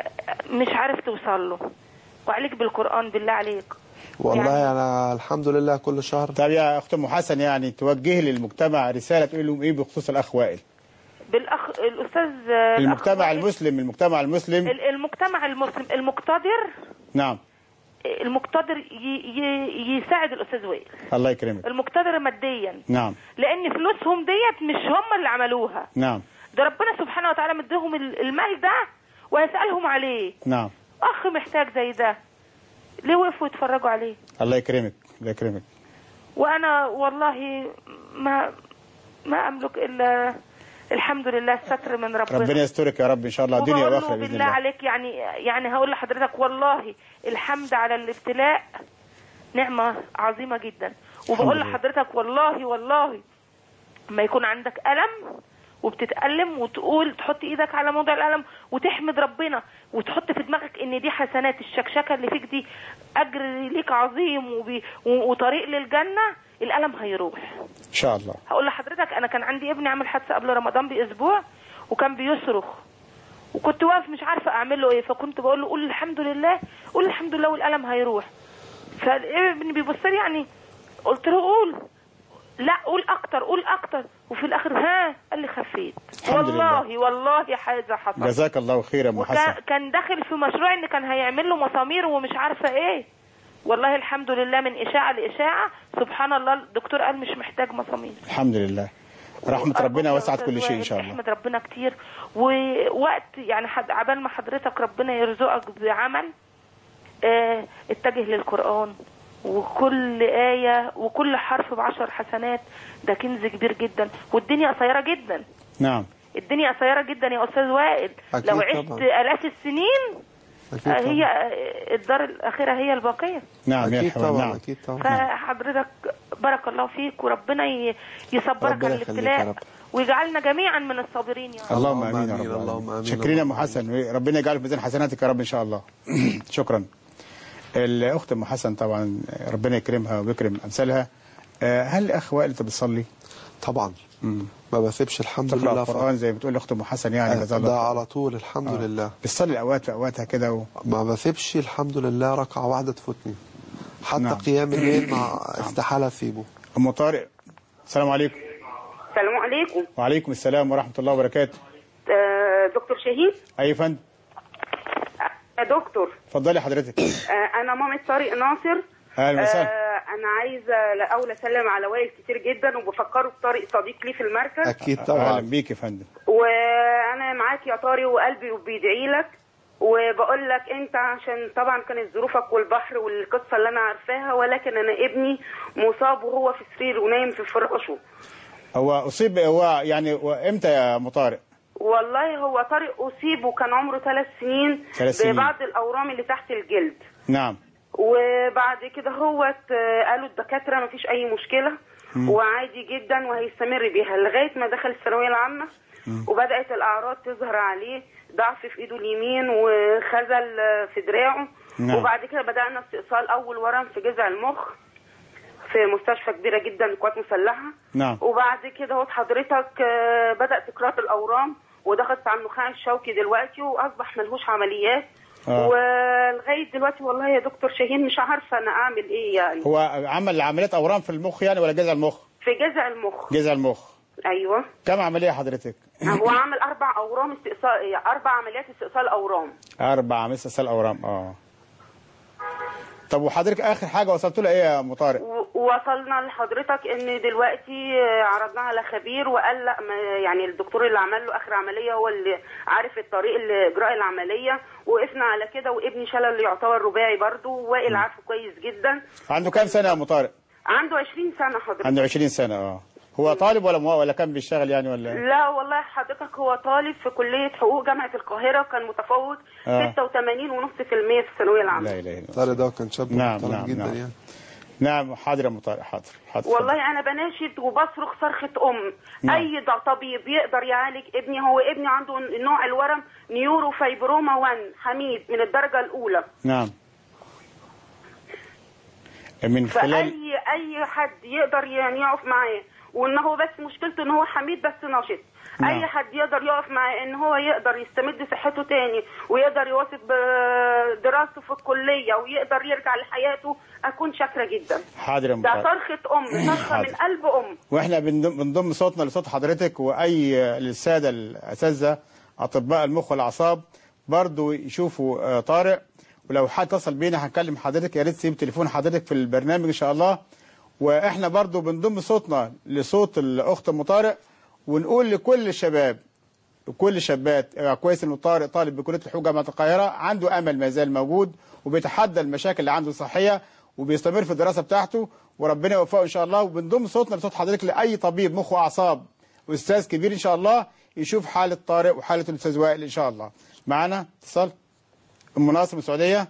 مش عارف توصل له. وعليك بالقرآن بالله عليك. والله يعني انا الحمد لله كل شهر. طب يا اخت ام حسن، يعني توجه للمجتمع رساله تقول لهم ايه بخصوص الاخ وائل؟ بالاخ الاستاذ المجتمع الأخ المسلم، المجتمع المسلم. المجتمع المسلم المقتدر، نعم، المقتدر ي- ي- يساعد الاستاذ وائل، الله يكرمك. المقتدر ماديا، نعم، لان فلوسهم ديت مش هم اللي عملوها، نعم، ده ربنا سبحانه وتعالى مديهم المال ده وهيسألهم عليه. نعم، اخ محتاج زي ده ليه وقفوا يتفرجوا عليه؟ الله يكرمك، الله يكرمك. وانا والله ما ما املك الا الحمد لله الستر من ربنا. ربنا يسترك يا رب ان شاء الله دنيا وبقول واخره له باذن بالله الله. عليك يعني يعني هقول لحضرتك والله الحمد على الابتلاء نعمة عظيمة جدا. وبقول لله. لحضرتك والله والله ما يكون عندك ألم وبتتألم وتقول تحط ايدك على موضع الألم وتحمد ربنا وتحط في دماغك ان دي حسنات، الشكشكة اللي فيك دي اجر ليك عظيم وبي وطريق للجنة، الألم هيروح ان شاء الله. هقول لحضرتك انا كان عندي ابني عامل حادثة قبل رمضان باسبوع وكان بيصرخ وكنت واقف مش عارفة اعمل له ايه، فكنت بقول له قول الحمد لله، قول الحمد لله والألم هيروح. فابني بيبص لي يعني، قلت له قول، لا قول اكتر قول اكتر، وفي الاخر ها قال لي خفيت. والله لله. والله حاجه حصل. جزاك الله خير يا ام حسن. وكان داخل في مشروع ان كان هيعمل له مسامير ومش عارفه ايه، والله الحمد لله من اشاعه لاشاعه سبحان الله الدكتور قال مش محتاج مسامير. الحمد لله، رحمه ربنا وسعت كل شيء ان شاء الله. احمد ربنا كتير. ووقت يعني عبال ما حضرتك ربنا يرزقك بعمل اه اتجه للقرآن، وكل آية وكل حرف بعشر حسنات، ده كنز كبير جدا. والدنيا قصيرة جدا. نعم، الدنيا قصيرة جدا يا أستاذ وائل. لو عشت طبعا. آلاف السنين أكيد هي الدار الأخيرة هي الباقية. نعم يا أكيد الحبيب، طبعا. نعم. أكيد طبعا. فحضرتك بارك الله فيك وربنا يصبرك ربنا على يخليك يا الابتلاء رب. ويجعلنا جميعا من الصابرين يا رب. اللهم امين يا رب. اللهم امين. شكرين يا ام حسن، ربنا يجعله في ميزان حسناتك يا رب ان شاء الله. شكرا. الاخت ام حسن طبعا ربنا يكرمها ويكرم امثالها. هل الاخ وائل انت بتصلي؟ طبعا. مم. ما بسيبش الحمد تقرأ لله. القرآن زي ما بتقول الاخت ام حسن يعني جزاها الله ده خير. على طول الحمد آه. لله. بتصلي الاوقات في اوقاتها كده و... ما بسيبش الحمد لله ركعه واحده تفوتني، حتى نعم. قيام الليل مع استحاله اسيبه. ام طارق، السلام عليكم. السلام عليكم. وعليكم السلام ورحمه الله وبركاته. آه دكتور شهيد. اي فندم. يا دكتور اتفضلي حضرتك. آه انا مامة طارق ناصر. اهلا وسهلا. آه انا عايزه الاول اسلم على وائل كتير جدا وبفكره بطارق صديق لي في المركز. اكيد اهلا طبعا. بيك يا فندم. وانا معاك يا طارق وقلبي وبيدعي لك، وبقول لك انت عشان طبعا كانت ظروفك والبحر والقصه اللي انا عارفاها، ولكن انا ابني مصاب وهو في سرير ونايم في فراشه. هو اصيب هو يعني امتى يا ام طارق؟ والله هو طارق اصيب وكان عمره ثلاث سنين ثلاث سنين ببعض الاورام اللي تحت الجلد. نعم. وبعد كده هو قالوا الدكاتره ما فيش اي مشكله مم. وعادي جدا وهيستمر بيها لغايه ما دخل الثانويه العامه. مم. وبدات الاعراض تظهر عليه، ضعف في ايده اليمين وخزل في دراعه. نعم. وبعد كده بدانا استئصال اول ورم في جذع المخ في مستشفى كبيره جدا للقوات المسلحه. نعم. وبعد كده هو حضرتك بدات تكرار الاورام ودخلت على النخاع الشوكي دلوقتي واصبح ملهوش عمليات. آه. ولغايه دلوقتي والله يا دكتور شاهين مش عارفه انا اعمل ايه يعني. هو عمل عمليات اورام في المخ يعني ولا جذع المخ؟ في جذع المخ. جذع المخ. ايوه. كم عمليه حضرتك؟ هو عمل اربع اورام استئصال، اربع عمليات استئصال اورام. اربع عمليات استئصال اورام اه. طب وحضرتك اخر حاجه وصلت له ايه يا ام طارق؟ وصلنا لحضرتك ان دلوقتي عرضناها على خبير وقال لا يعني الدكتور اللي عمل له اخر عمليه هو اللي عارف الطريق لاجراء العمليه، وقفنا على كده. وابني شلل اللي يعتبر رباعي برضه وائل عارفه كويس جدا. عنده كام سنه يا ام طارق؟ عنده عشرين سنه حضرتك. عنده عشرين سنه اه. هو طالب ولا مو... ولا كان بيشتغل يعني ولا؟ لا والله حضرتك هو طالب في كليه حقوق جامعه القاهره، كان متفوق آه. ستة وثمانين ونص في المية في الثانويه العامه. لا اله الا الله. طارق ده كان شاب نعم محترم نعم جدا نعم. يعني. نعم حاضر يا مطارق، حاضر حاضر. والله انا بناشد وبصرخ صرخه ام. نعم. اي طبيب يقدر يعالج ابني، هو ابني عنده نوع الورم نيورو فايبروما واحد حميد من الدرجه الاولى. نعم. من خلال فاي اي حد يقدر يعني يقف معاه، وان هو بس مشكلته ان هو حميد بس نشط. نعم. اي حد يقدر يقف معاه ان هو يقدر يستمد صحته تاني ويقدر يواصل بدراسته في الكليه ويقدر يرجع لحياته، اكون شاكره جدا. حاضر يا ده مطارق. صرخه ام، صرخه من قلب ام. واحنا بنضم بنضم صوتنا لصوت حضرتك، واي للساده الاساتذه اطباء المخ والاعصاب برضو يشوفوا آه، طارق، ولو حد اتصل بينا هنكلم حضرتك، يا ريت تسيب تليفون حضرتك في البرنامج ان شاء الله. واحنا برضو بنضم صوتنا لصوت الاخت ام طارق، ونقول لكل الشباب وكل الشابات آه، كويس انه طارق طالب بكليه الحقوق جامعه القاهره، عنده امل ما زال موجود، وبيتحدى المشاكل اللي عنده الصحيه، وبيستمر في الدراسه بتاعته، وربنا يوفقه ان شاء الله. وبنضم صوتنا لصوت حضرتك لاي طبيب مخ واعصاب واستاذ كبير ان شاء الله يشوف حاله طارق وحاله الاستاذ وائل ان شاء الله. معانا اتصال ام ناصر من السعوديه.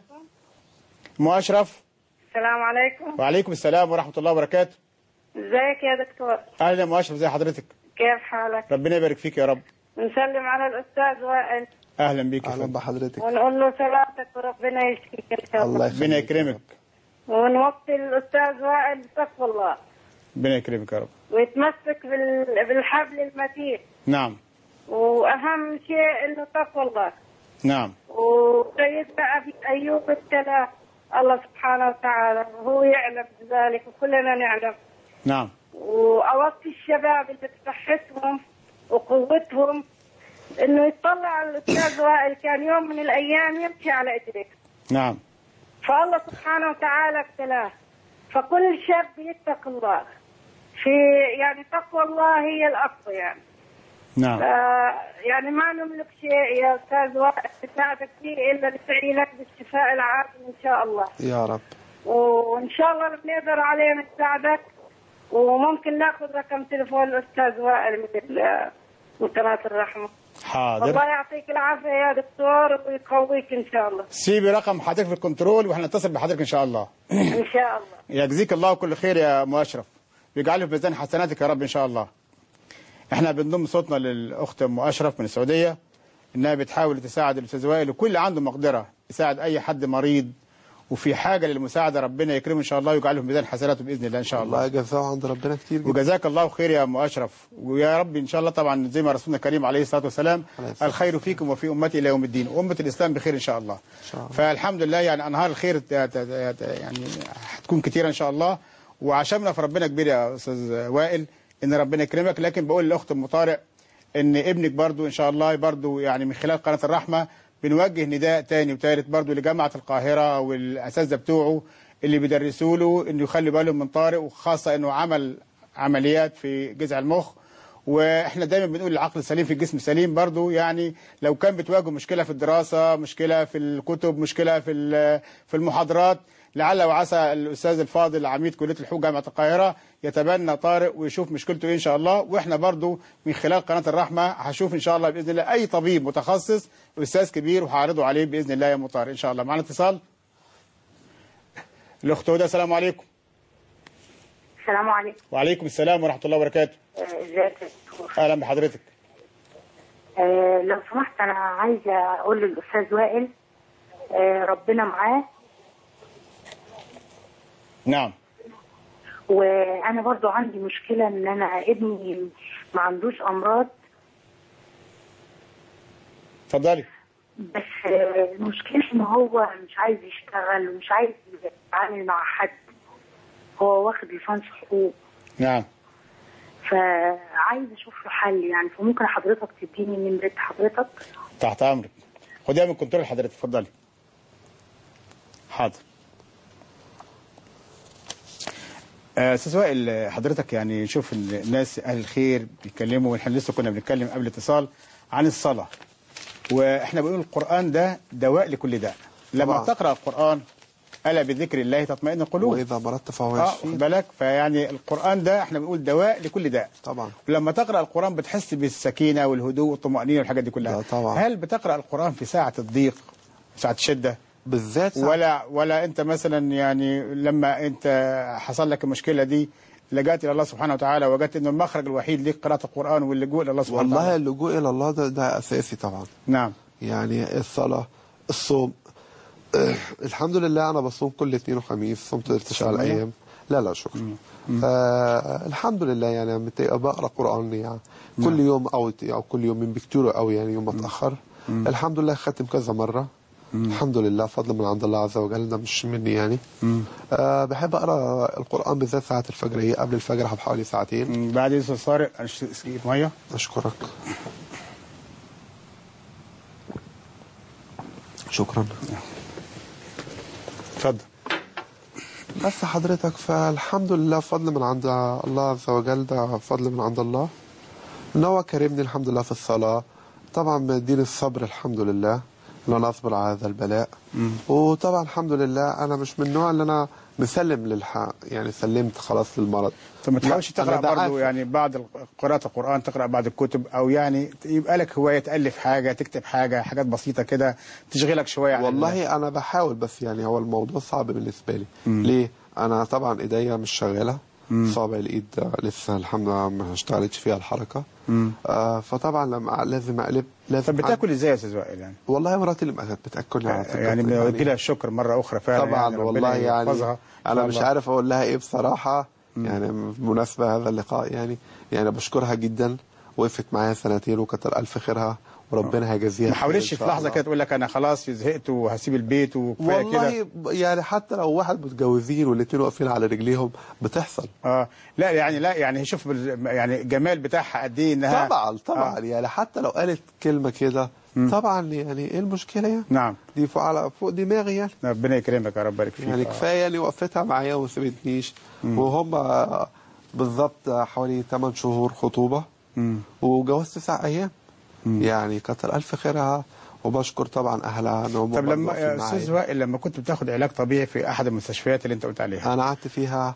ام اشرف. السلام عليكم. وعليكم السلام ورحمه الله وبركاته. ازيك يا دكتور؟ اهلا يا ام اشرف، ازي حضرتك؟ كيف حالك؟ ربنا يبارك فيك يا رب. نسلم على الاستاذ وائل. اهلا بيك يا اهلا فندم. بحضرتك. ونقول له سلامتك وربنا يشفيك ان شاء الله. الله ربنا يخليك. يكرمك. ونوصي الاستاذ وائل بتقوى الله ربنا يكرمك يا رب. ويتمسك بال- بالحبل المتين، نعم واهم شيء انه تقوى الله. نعم. وسيدنا ابي ايوب ابتلاه الله سبحانه وتعالى وهو يعلم بذلك وكلنا نعلم. نعم. واوصي الشباب اللي بصحتهم وقوتهم انه يطلع على الاستاذ وائل، كان يوم من الايام يمشي على ايديه، نعم. فالله سبحانه وتعالى ابتلاه. فكل شاب يتقي الله، في يعني تقوى الله هي الاقوى يعني. نعم. آه يعني ما نملك شيء يا استاذ وائل تساعدك فيه الا ندعي لك بالشفاء العاجل ان شاء الله. يا رب. وان شاء الله بنقدر عليه نساعدك، وممكن ناخذ رقم تليفون الاستاذ وائل من ال- من قناه الرحمه. حاضر. الله يعطيك العافيه يا دكتور ويقويك ان شاء الله. سيبي رقم حضرتك في الكنترول واحنا نتصل بحضرتك ان شاء الله. ان شاء الله. يجزيك الله كل خير يا ام اشرف، ويجعله في ميزان حسناتك يا رب ان شاء الله. احنا بنضم صوتنا للاخت ام اشرف من السعوديه، انها بتحاول تساعد الاستاذ وائل، وكل عنده مقدره يساعد اي حد مريض وفي حاجه للمساعده، ربنا يكرمه ان شاء الله ويجعله في ميزان حسناته باذن الله ان شاء الله. الله يجزاه عند ربنا كتير جدا. وجزاك الله خير يا ام اشرف، ويا رب ان شاء الله طبعا زي ما رسولنا الكريم عليه الصلاه والسلام الخير فيكم وفي امتي الى يوم الدين، وامه الاسلام بخير ان شاء الله. إن شاء الله. فالحمد لله يعني انهار الخير ت- ت- ت- يعني هتكون كتيره ان شاء الله، وعشمنا في ربنا كبير يا استاذ وائل، ان ربنا يكرمك. لكن بقول لاخت ام طارق ان ابنك برضو ان شاء الله برضو يعني من خلال قناه الرحمه بنوجه نداء تاني وتالت برضو لجامعه القاهره والاساتذه بتوعه اللي بيدرسوا له انه يخلي بالهم من طارق، وخاصه انه عمل عمليات في جذع المخ. واحنا دايما بنقول العقل السليم في الجسم السليم برضو، يعني لو كان بتواجهه مشكله في الدراسه، مشكله في الكتب، مشكله في في المحاضرات، لعل وعسى الاستاذ الفاضل عميد كليه الحقوق جامعه القاهره يتبنى طارق ويشوف مشكلته ايه ان شاء الله. واحنا برضو من خلال قناه الرحمه هشوف ان شاء الله باذن الله اي طبيب متخصص واستاذ كبير وهعرضه عليه باذن الله يا ام طارق ان شاء الله. معنا اتصال الاخت هدى. السلام عليكم. السلام عليكم. وعليكم السلام ورحمه الله وبركاته. ازيك يا دكتور؟ اهلا بحضرتك. آه لو سمحت انا عايزه اقول للاستاذ وائل آه ربنا معاه. نعم. وانا برضو عندي مشكله ان انا ابني ما عندوش امراض، اتفضلي. بس آه، المشكله ان هو مش عايز يشتغل ومش عايز يتعامل مع حد، هو واخد ليسانس حقوق. نعم. فعايز اشوف له حل يعني، فممكن حضرتك تديني نمره حضرتك؟ تحت امرك، خديها من كنترول حضرتك. اتفضلي. حاضر. استاذ وائل، حضرتك يعني شوف الناس اهل الخير بيتكلموا، واحنا لسه كنا بنتكلم قبل الاتصال عن الصلاه، واحنا بنقول القران ده دواء لكل داء. لما طبعا. تقرا القران الا بذكر الله تطمئن القلوب، واذا مرضت فهو اه يشفيك. خد بالك، فيعني القران ده احنا بنقول دواء لكل داء طبعا. ولما تقرا القران بتحس بالسكينه والهدوء والطمانينه والحاجات دي كلها. لا طبعا. هل بتقرا القران في ساعه الضيق، ساعه الشده، بالذات ساعة ولا ولا انت مثلا يعني لما انت حصل لك المشكله دي لجأت الى الله سبحانه وتعالى وجدت انه المخرج الوحيد ليك قراءه القران واللجوء الى الله سبحانه والله وتعالى؟ اللجوء الى الله ده, ده اساسي طبعا. نعم. يعني الصلاه، الصوم. أه الحمد لله انا بصوم كل اثنين وخميس، صمت تسع ايام. لا لا شكرا. آه الحمد لله. يعني بقرا قران يعني كل نعم. يوم او او كل يوم من بكتيره او يعني يوم متاخر. الحمد لله ختم كذا مره. مم. الحمد لله فضل من عند الله عز وجل، ده مش مني يعني. آه بحب اقرا القران بالذات ساعه الفجر، قبل الفجر بحوالي ساعتين. بعد يوسف صارق اشرب ميه. اشكرك. شكرا. اتفضل. بس حضرتك فالحمد لله فضل من عند الله عز وجل، ده فضل من عند الله ان هو كرمني الحمد لله في الصلاه. طبعا مديني الصبر الحمد لله ان انا اصبر على هذا البلاء. مم. وطبعا الحمد لله انا مش من النوع اللي انا مسلم للحق، يعني سلمت خلاص للمرض. طب ما تحاولش تقرا برضه يعني بعد قراءه القران تقرا بعض الكتب، او يعني يبقى لك هوايه تالف حاجه، تكتب حاجه، حاجات بسيطه كده تشغلك شويه عن والله الناس. انا بحاول، بس يعني هو الموضوع صعب بالنسبه لي. مم. ليه؟ انا طبعا ايديا مش شغاله، صابع الايد لسه الحمد لله ما اشتغلتش فيها الحركه. آه فطبعا لما لازم اقلب لازم. طب بتاكل ازاي يا استاذ وائل يعني؟ والله مراتي اللي بتاكلني على فكره يعني بنوجه لها الشكر مره اخرى فعلا. طبعا يعني والله يعني انا مش عارف اقول لها ايه بصراحه. مم. يعني بمناسبه هذا اللقاء يعني يعني بشكرها جدا، وقفت معايا سنتين وكتر الف خيرها وربنا هيجازيها. ما حاولتش في لحظه كده تقول لك انا خلاص زهقت وهسيب البيت وكفايه كده؟ والله يعني حتى لو واحد متجوزين والاثنين واقفين على رجليهم بتحصل. اه لا يعني لا يعني شوف يعني الجمال بتاعها قد ايه انها طبعا طبعا. آه. يعني حتى لو قالت كلمه كده طبعا يعني ايه المشكله يعني؟ نعم. دي فوق على فوق دماغي يعني. ربنا يكرمك يا رب يبارك فيك. يعني كفايه يعني وقفتها معايا وما سابتنيش. وهم بالظبط حوالي ثمان شهور خطوبه وجواز تسع ايام. مم. يعني كتر الف خيرها وبشكر طبعا اهلها انهم. طب لما يا استاذ وائل لما كنت بتاخد علاج طبيعي في احد المستشفيات اللي انت قلت عليها، انا قعدت فيها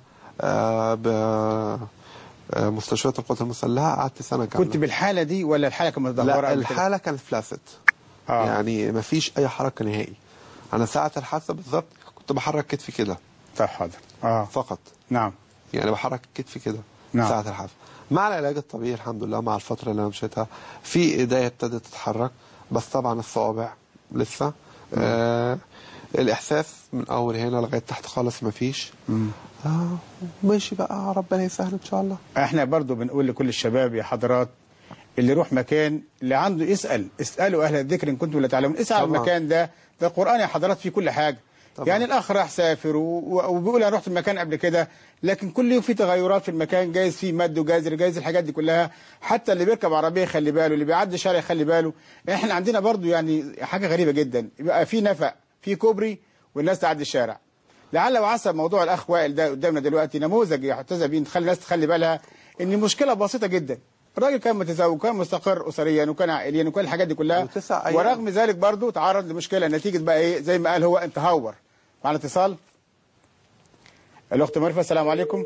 بمستشفيات القوات المسلحه، قعدت سنه كامله. كنت بالحاله دي ولا الحاله كانت متدهوره؟ لا الحاله كانت فلاسد. آه. يعني ما فيش اي حركه نهائي. انا ساعه الحادثه بالظبط كنت بحرك كتفي كده. طب حاضر. اه فقط. نعم. يعني بحرك كتفي كده. نعم. ساعه الحادثه مع العلاج الطبيعي الحمد لله، مع الفتره اللي انا مشيتها في ايديا ابتدت تتحرك، بس طبعا الصوابع لسه. آه الاحساس من اول هنا لغايه تحت خالص ما فيش. آه ماشي بقى، ربنا يسهل ان شاء الله. احنا برضو بنقول لكل الشباب يا حضرات اللي يروح مكان اللي عنده يسال، اسالوا اهل الذكر ان كنتم لا تعلمون. اسال المكان ده، ده القران يا حضرات فيه كل حاجه. طبعا. يعني الاخ راح سافر وبيقول انا رحت المكان قبل كده، لكن كل يوم في تغيرات في المكان، جايز فيه مد وجازر، جايز الحاجات دي كلها. حتى اللي بيركب عربيه يخلي باله، اللي بيعدي شارع يخلي باله. احنا عندنا برضو يعني حاجه غريبه جدا، يبقى في نفق في كوبري والناس تعدي الشارع. لعل وعسى موضوع الاخ وائل ده قدامنا دلوقتي نموذج يحتذى بيه، نخلي الناس تخلي بالها ان المشكله بسيطه جدا. الراجل كان متزوج وكان مستقر اسريا وكان عائليا وكل الحاجات دي كلها، ورغم ذلك برضو تعرض لمشكله نتيجه بقى ايه زي ما قال هو انت هور. معنا اتصال. الاخت مرفه السلام عليكم.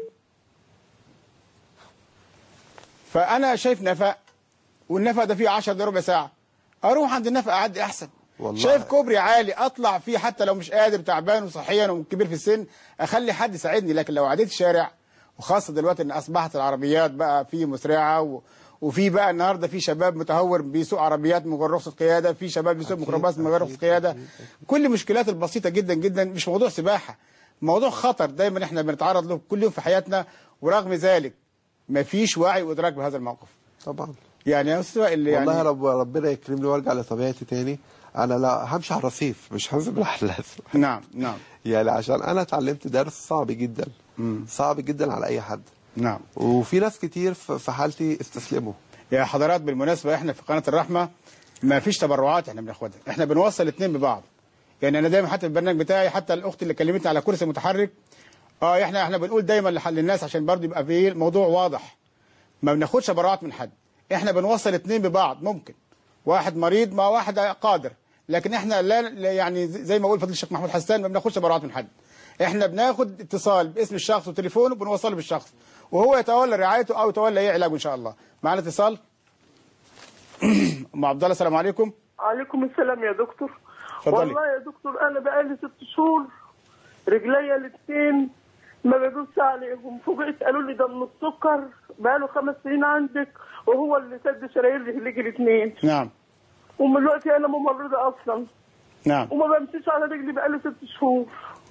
فانا شايف نفق والنفق ده فيه عشرة دقايق ربع ساعه، اروح عند النفق اعدي احسن. والله شايف كوبري عالي اطلع فيه حتى لو مش قادر تعبان وصحيا وكبير في السن اخلي حد يساعدني، لكن لو عديت الشارع وخاصه دلوقتي ان اصبحت العربيات بقى في مسرعه و... وفي بقى النهارده في شباب متهور بيسوق عربيات من غير رخصه قياده، في شباب بيسوق ميكروباص من غير رخصه قياده. كل المشكلات البسيطه جدا جدا، مش موضوع سباحه، موضوع خطر دايما احنا بنتعرض له كل يوم في حياتنا، ورغم ذلك مفيش وعي وادراك بهذا الموقف. طبعا. يعني يا استاذ اللي يعني والله رب ربنا يكرمني وارجع لطبيعتي تاني. انا لا همشي على الرصيف، مش هنزل بالاحلاف. نعم نعم. يعني عشان انا اتعلمت درس صعب جدا. مم. صعب جدا على اي حد. نعم. وفي ناس كتير في حالتي استسلموا. يا حضرات بالمناسبه احنا في قناه الرحمه ما فيش تبرعات احنا بناخدها، احنا بنوصل الاثنين ببعض. يعني انا دايما حتى في البرنامج بتاعي، حتى الاخت اللي كلمتني على كرسي متحرك، اه احنا احنا بنقول دايما لحل الناس عشان برضه يبقى في الموضوع واضح. ما بناخدش تبرعات من حد، احنا بنوصل الاثنين ببعض. ممكن واحد مريض مع واحد قادر، لكن احنا لا يعني زي ما قول فضيله الشيخ محمود حسان ما بناخدش تبرعات من حد. احنا بناخد اتصال باسم الشخص وتليفونه وبنوصله بالشخص، وهو يتولى رعايته او يتولى ايه علاجه ان شاء الله. معنا اتصال. ام عبد الله السلام عليكم. عليكم السلام يا دكتور. اتفضلي. والله يا دكتور انا بقالي ست شهور رجليا الاثنين ما بدوس عليهم، فوجئت قالوا لي ده من السكر بقاله خمس سنين عندك وهو اللي سد شرايين رجليك الاثنين. نعم. ومن دلوقتي انا ممرضه اصلا. نعم. وما بمشيش على رجلي بقالي ست شهور.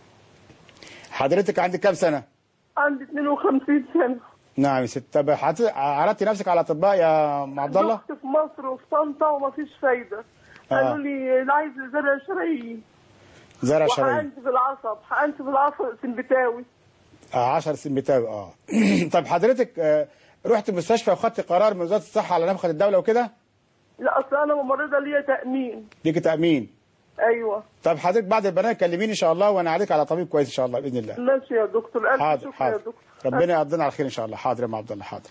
حضرتك عندك كام سنه؟ عندي اثنين وخمسين سنه. نعم يا ست. طب حت- عرضتي نفسك على اطباء يا ام عبد الله؟ رحت في مصر وفي طنطا ومفيش فايده. آه. قالوا لي اللي عايز زرع شرايين. زرع شرايين. وحقنت في العصب، حقنت في العصب سنبتاوي. اه عشر سنين بتاوي. اه طب حضرتك آه رحت المستشفى وخدت قرار من وزاره الصحه على نفقه الدوله وكده؟ لا اصل انا ممرضه ليا تامين. ليك تامين. ايوه. طب حضرتك بعد البرنامج كلميني ان شاء الله وانا عليك على طبيب كويس ان شاء الله باذن الله. ماشي يا دكتور. الف حاضر شكر يا حاضر. دكتور. ربنا يقضينا على خير ان شاء الله. حاضر يا ام عبد الله. حاضر.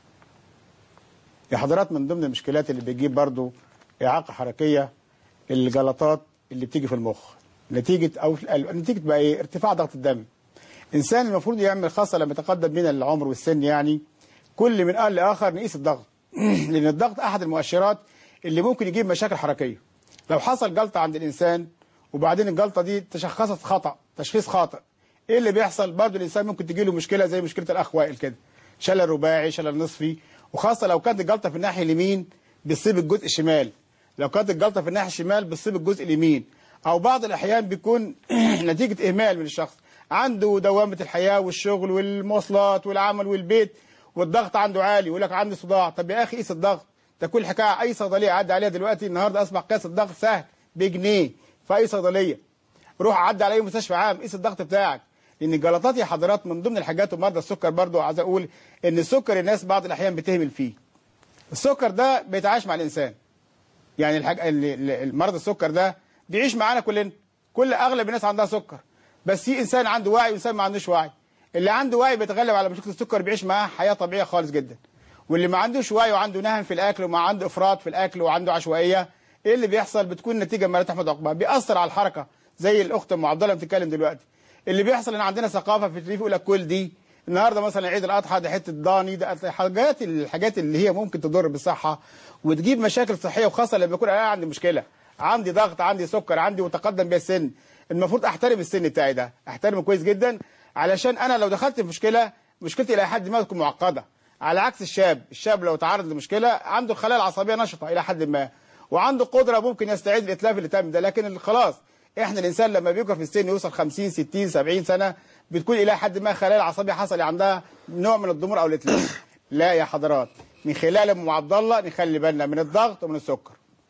يا حضرات، من ضمن المشكلات اللي بتجيب برضو اعاقه حركيه الجلطات اللي بتيجي في المخ نتيجه او في القلب، نتيجه بقى ايه؟ ارتفاع ضغط الدم. انسان المفروض يعمل، خاصه لما يتقدم بنا العمر والسن، يعني كل من آن لاخر نقيس الضغط لان الضغط احد المؤشرات اللي ممكن يجيب مشاكل حركيه. لو حصل جلطه عند الانسان وبعدين الجلطه دي تشخصت خطا، تشخيص خاطئ، ايه اللي بيحصل؟ برضه الانسان ممكن تجي له مشكله زي مشكله الاخ وائل كده، شلل رباعي، شلل نصفي، وخاصه لو كانت الجلطه في الناحيه اليمين بتصيب الجزء الشمال، لو كانت الجلطه في الناحيه الشمال بتصيب الجزء اليمين، او بعض الاحيان بيكون نتيجه اهمال من الشخص، عنده دوامه الحياه والشغل والمواصلات والعمل والبيت والضغط عنده عالي، يقول لك عندي صداع. طب يا اخي قيس الضغط، ده كل حكايه اي صيدليه عدى عليها دلوقتي النهارده اصبح قياس الضغط سهل بجنيه في اي صيدليه. روح عدى على اي مستشفى عام قيس الضغط بتاعك، لان الجلطات يا حضرات من ضمن الحاجات. ومرضى السكر برضو عايز اقول ان السكر الناس بعض الاحيان بتهمل فيه. السكر ده بيتعايش مع الانسان، يعني الحاج... المرض السكر ده بيعيش معانا كلنا، كل اغلب الناس عندها سكر، بس في انسان عنده وعي وانسان ما عندوش وعي. اللي عنده وعي بيتغلب على مشكله السكر، بيعيش معاه حياه طبيعيه خالص جدا. واللي ما عندوش وعي وعنده نهم في الاكل وما عنده افراط في الاكل وعنده عشوائيه، ايه اللي بيحصل؟ بتكون نتيجه ما لا تحمد عقباها، بيأثر على الحركه زي الاخت ام عبد الله بتتكلم دلوقتي. اللي بيحصل ان عندنا ثقافه في الريف يقول لك كل دي النهارده مثلا عيد الاضحى ده حته ضاني، ده حاجات الحاجات اللي هي ممكن تضر بالصحه وتجيب مشاكل صحيه، وخاصه لما يكون انا عندي مشكله، عندي ضغط، عندي سكر، عندي وتقدم بيا السن. المفروض احترم السن بتاعي ده، احترمه كويس جدا، علشان انا لو دخلت في مشكله مشكلتي الى حد ما تكون معقده. على عكس الشاب، الشاب لو تعرض لمشكله عنده الخلايا العصبيه نشطه الى حد ما، وعنده قدره ممكن يستعيد الاتلاف اللي تم ده. لكن خلاص احنا الانسان لما بيكبر في السن يوصل خمسين ستين سبعين سنه بتكون الى حد ما خلايا العصبيه حصل عندها نوع من الضمور او الاتلاف. لا يا حضرات، من خلال ام عبد الله نخلي بالنا من الضغط ومن السكر.